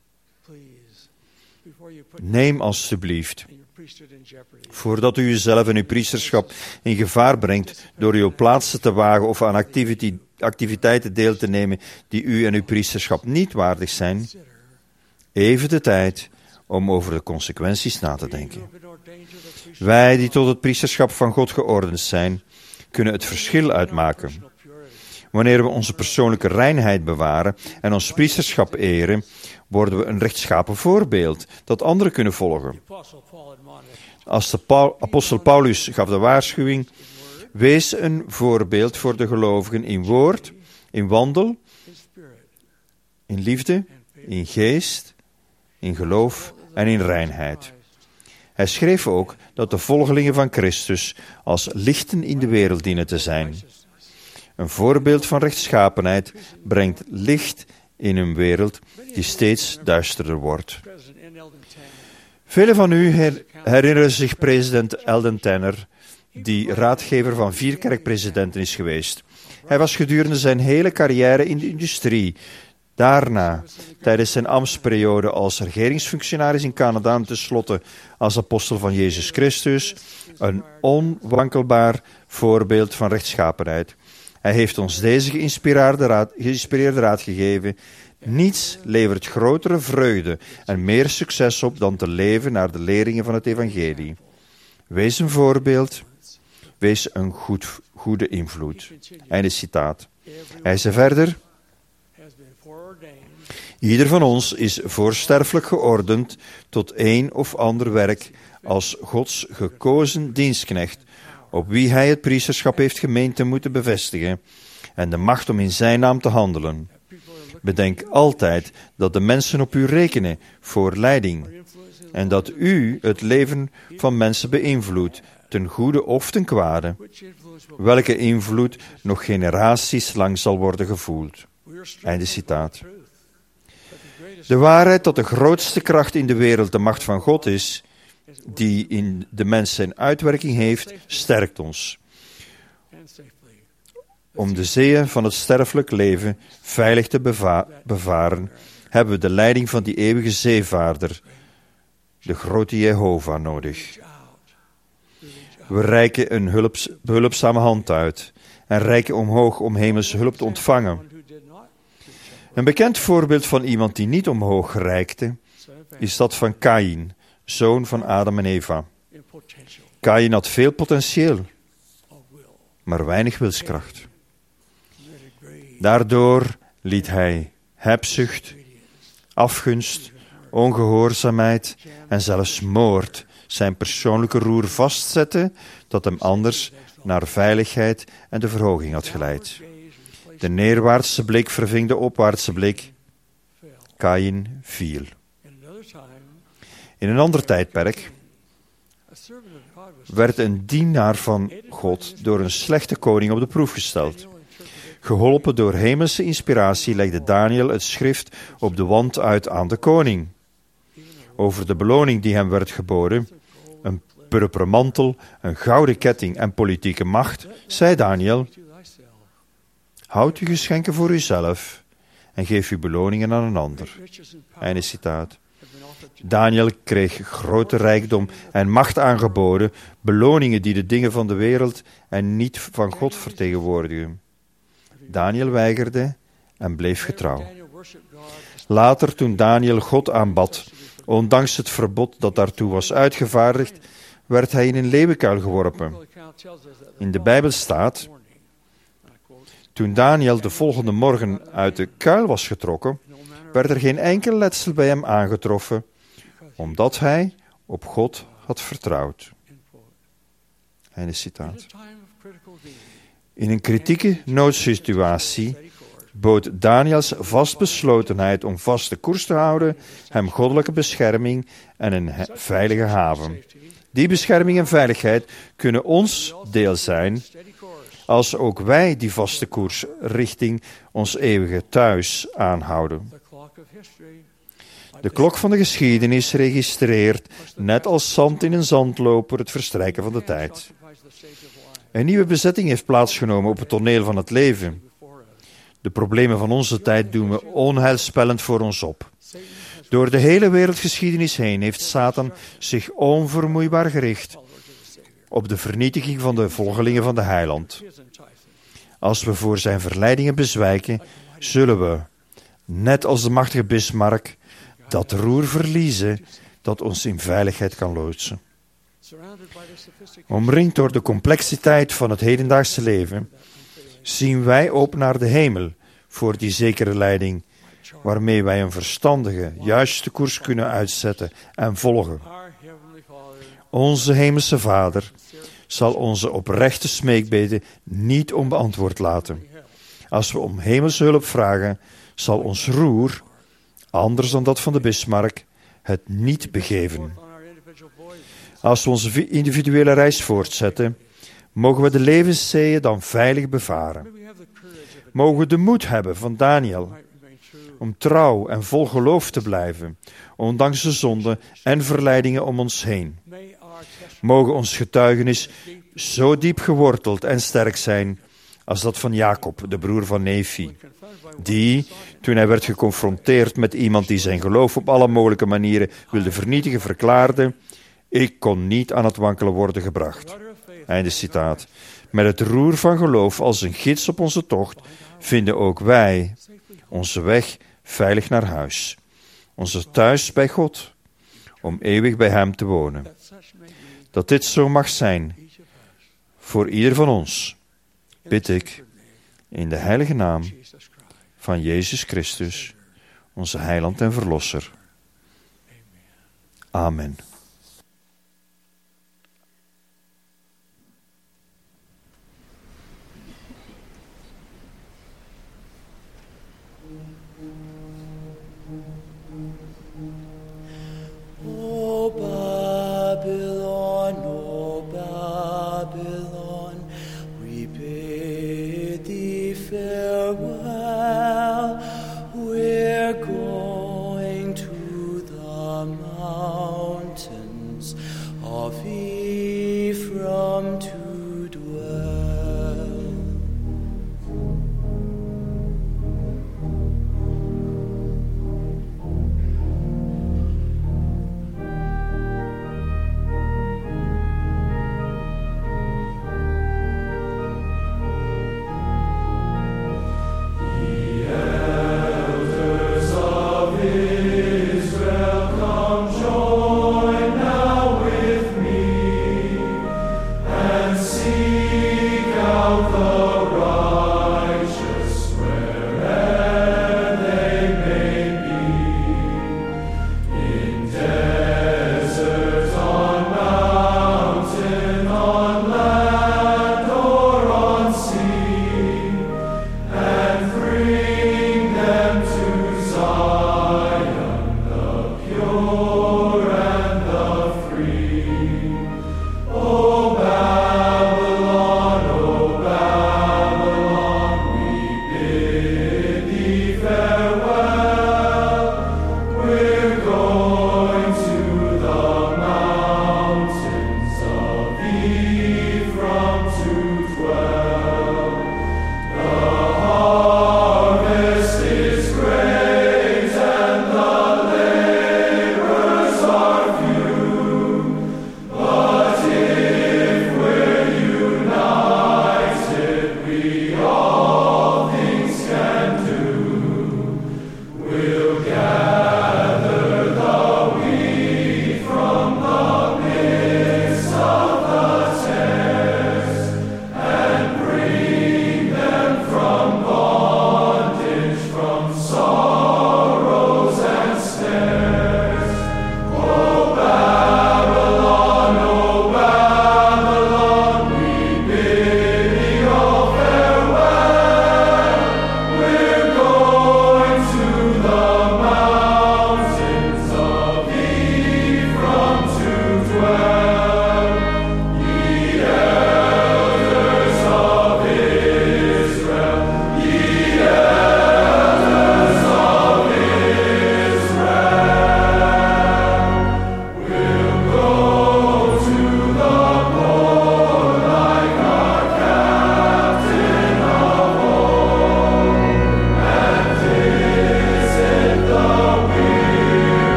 Neem alstublieft, voordat u uzelf en uw priesterschap in gevaar brengt door uw plaatsen te wagen of aan activiteit activiteiten deel te nemen die u en uw priesterschap niet waardig zijn, even de tijd om over de consequenties na te denken. Wij die tot het priesterschap van God geordend zijn, kunnen het verschil uitmaken. Wanneer we onze persoonlijke reinheid bewaren en ons priesterschap eren, worden we een rechtschapen voorbeeld dat anderen kunnen volgen. Als de Paul, apostel Paulus gaf de waarschuwing: wees een voorbeeld voor de gelovigen in woord, in wandel, in liefde, in geest, in geloof en in reinheid. Hij schreef ook dat de volgelingen van Christus als lichten in de wereld dienen te zijn. Een voorbeeld van rechtschapenheid brengt licht in een wereld die steeds duisterder wordt. Velen van u her- herinneren zich president Eldon Tanner, die raadgever van vier kerkpresidenten is geweest. Hij was gedurende zijn hele carrière in de industrie. Daarna, tijdens zijn ambtsperiode als regeringsfunctionaris in Canada en tenslotte als apostel van Jezus Christus, een onwankelbaar voorbeeld van rechtschapenheid. Hij heeft ons deze geïnspireerde raad, geïnspireerde raad gegeven. Niets levert grotere vreugde en meer succes op dan te leven naar de leringen van het evangelie. Wees een voorbeeld. Wees een goed, goede invloed. Einde citaat. Hij zei verder: ieder van ons is voorsterfelijk geordend tot een of ander werk als Gods gekozen dienstknecht, op wie hij het priesterschap heeft gemeend te moeten bevestigen en de macht om in zijn naam te handelen. Bedenk altijd dat de mensen op u rekenen voor leiding en dat u het leven van mensen beïnvloedt, ten goede of ten kwade, welke invloed nog generaties lang zal worden gevoeld. Einde citaat. De waarheid dat de grootste kracht in de wereld de macht van God is, die in de mens zijn uitwerking heeft, sterkt ons. Om de zeeën van het sterfelijk leven veilig te beva- bevaren, hebben we de leiding van die eeuwige zeevaarder, de grote Jehovah, nodig. We reiken een hulps, behulpzame hand uit en reiken omhoog om hemelse hulp te ontvangen. Een bekend voorbeeld van iemand die niet omhoog reikte, is dat van Kaïn, zoon van Adam en Eva. Kaïn had veel potentieel, maar weinig wilskracht. Daardoor liet hij hebzucht, afgunst, ongehoorzaamheid en zelfs moord zijn persoonlijke roer vastzetten, dat hem anders naar veiligheid en de verhoging had geleid. De neerwaartse blik verving de opwaartse blik. Kaïn viel. In een ander tijdperk werd een dienaar van God door een slechte koning op de proef gesteld. Geholpen door hemelse inspiratie legde Daniel het schrift op de wand uit aan de koning. Over de beloning die hem werd geboden, een purperen mantel, een gouden ketting en politieke macht, zei Daniel: houd uw geschenken voor uzelf en geef uw beloningen aan een ander. Einde citaat. Daniel kreeg grote rijkdom en macht aangeboden, beloningen die de dingen van de wereld en niet van God vertegenwoordigen. Daniel weigerde en bleef getrouw. Later, toen Daniel God aanbad, ondanks het verbod dat daartoe was uitgevaardigd, werd hij in een leeuwenkuil geworpen. In de Bijbel staat: toen Daniel de volgende morgen uit de kuil was getrokken, werd er geen enkel letsel bij hem aangetroffen, omdat hij op God had vertrouwd. Einde citaat. In een kritieke noodsituatie bood Daniels vastbeslotenheid om vaste koers te houden hem goddelijke bescherming en een he- veilige haven. Die bescherming en veiligheid kunnen ons deel zijn, als ook wij die vaste koers richting ons eeuwige thuis aanhouden. De klok van de geschiedenis registreert, net als zand in een zandloper, het verstrijken van de tijd. Een nieuwe bezetting heeft plaatsgenomen op het toneel van het leven. De problemen van onze tijd doen we onheilspellend voor ons op. Door de hele wereldgeschiedenis heen heeft Satan zich onvermoeibaar gericht op de vernietiging van de volgelingen van de Heiland. Als we voor zijn verleidingen bezwijken, zullen we, net als de machtige Bismarck, dat roer verliezen dat ons in veiligheid kan loodsen. Omringd door de complexiteit van het hedendaagse leven, zien wij op naar de hemel voor die zekere leiding, waarmee wij een verstandige, juiste koers kunnen uitzetten en volgen. Onze hemelse Vader zal onze oprechte smeekbeden niet onbeantwoord laten. Als we om hemelse hulp vragen, zal ons roer, anders dan dat van de Bismarck, het niet begeven. Als we onze individuele reis voortzetten, mogen we de levenszeeën dan veilig bevaren. Mogen we de moed hebben van Daniel om trouw en vol geloof te blijven, ondanks de zonden en verleidingen om ons heen. Mogen ons getuigenis zo diep geworteld en sterk zijn als dat van Jacob, de broer van Nefi, die, toen hij werd geconfronteerd met iemand die zijn geloof op alle mogelijke manieren wilde vernietigen, verklaarde: ik kon niet aan het wankelen worden gebracht. Einde citaat. Met het roer van geloof als een gids op onze tocht vinden ook wij onze weg veilig naar huis. Onze thuis bij God, om eeuwig bij Hem te wonen. Dat dit zo mag zijn voor ieder van ons, bid ik in de heilige naam van Jezus Christus, onze heiland en verlosser. Amen. O Babylon, O Babylon, we bid thee farewell. We're going to the mountain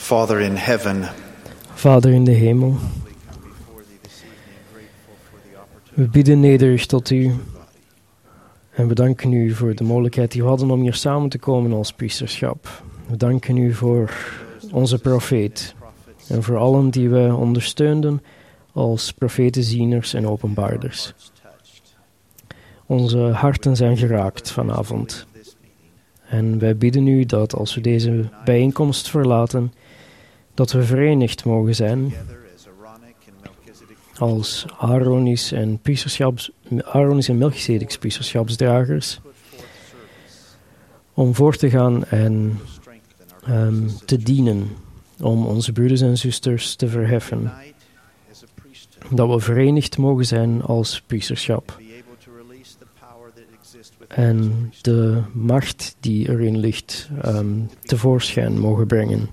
Father in heaven, Vader in de hemel, we bieden nederig tot u en we danken u voor de mogelijkheid die we hadden om hier samen te komen als priesterschap. We danken u voor onze profeet en voor allen die wij ondersteunden als profetenzieners en openbaarders. Onze harten zijn geraakt vanavond. En wij bidden u dat als we deze bijeenkomst verlaten, dat we verenigd mogen zijn als Aaronisch en, priesterschaps, Aaronisch en Melchizedeks priesterschapsdragers, om voor te gaan en um, te dienen, om onze broeders en zusters te verheffen. Dat we verenigd mogen zijn als priesterschap. En de macht die erin ligt um, tevoorschijn mogen brengen.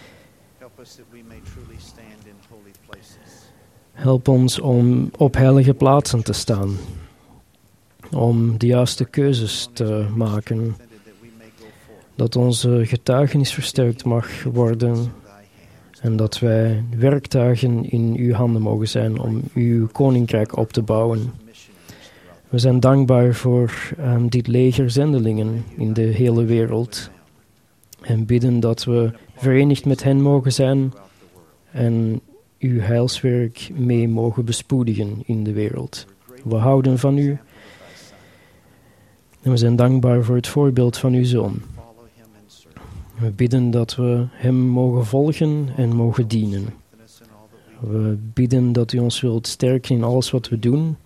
Help ons om op heilige plaatsen te staan. Om de juiste keuzes te maken. Dat onze getuigenis versterkt mag worden. En dat wij werktuigen in uw handen mogen zijn om uw koninkrijk op te bouwen. We zijn dankbaar voor um, dit leger zendelingen in de hele wereld. En bidden dat we verenigd met hen mogen zijn en uw heilswerk mee mogen bespoedigen in de wereld. We houden van u en we zijn dankbaar voor het voorbeeld van uw Zoon. We bidden dat we hem mogen volgen en mogen dienen. We bidden dat u ons wilt sterken in alles wat we doen.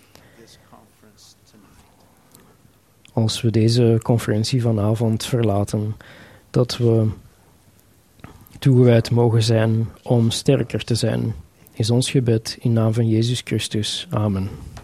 Als we deze conferentie vanavond verlaten, dat we toegewijd mogen zijn om sterker te zijn, is ons gebed in naam van Jezus Christus. Amen.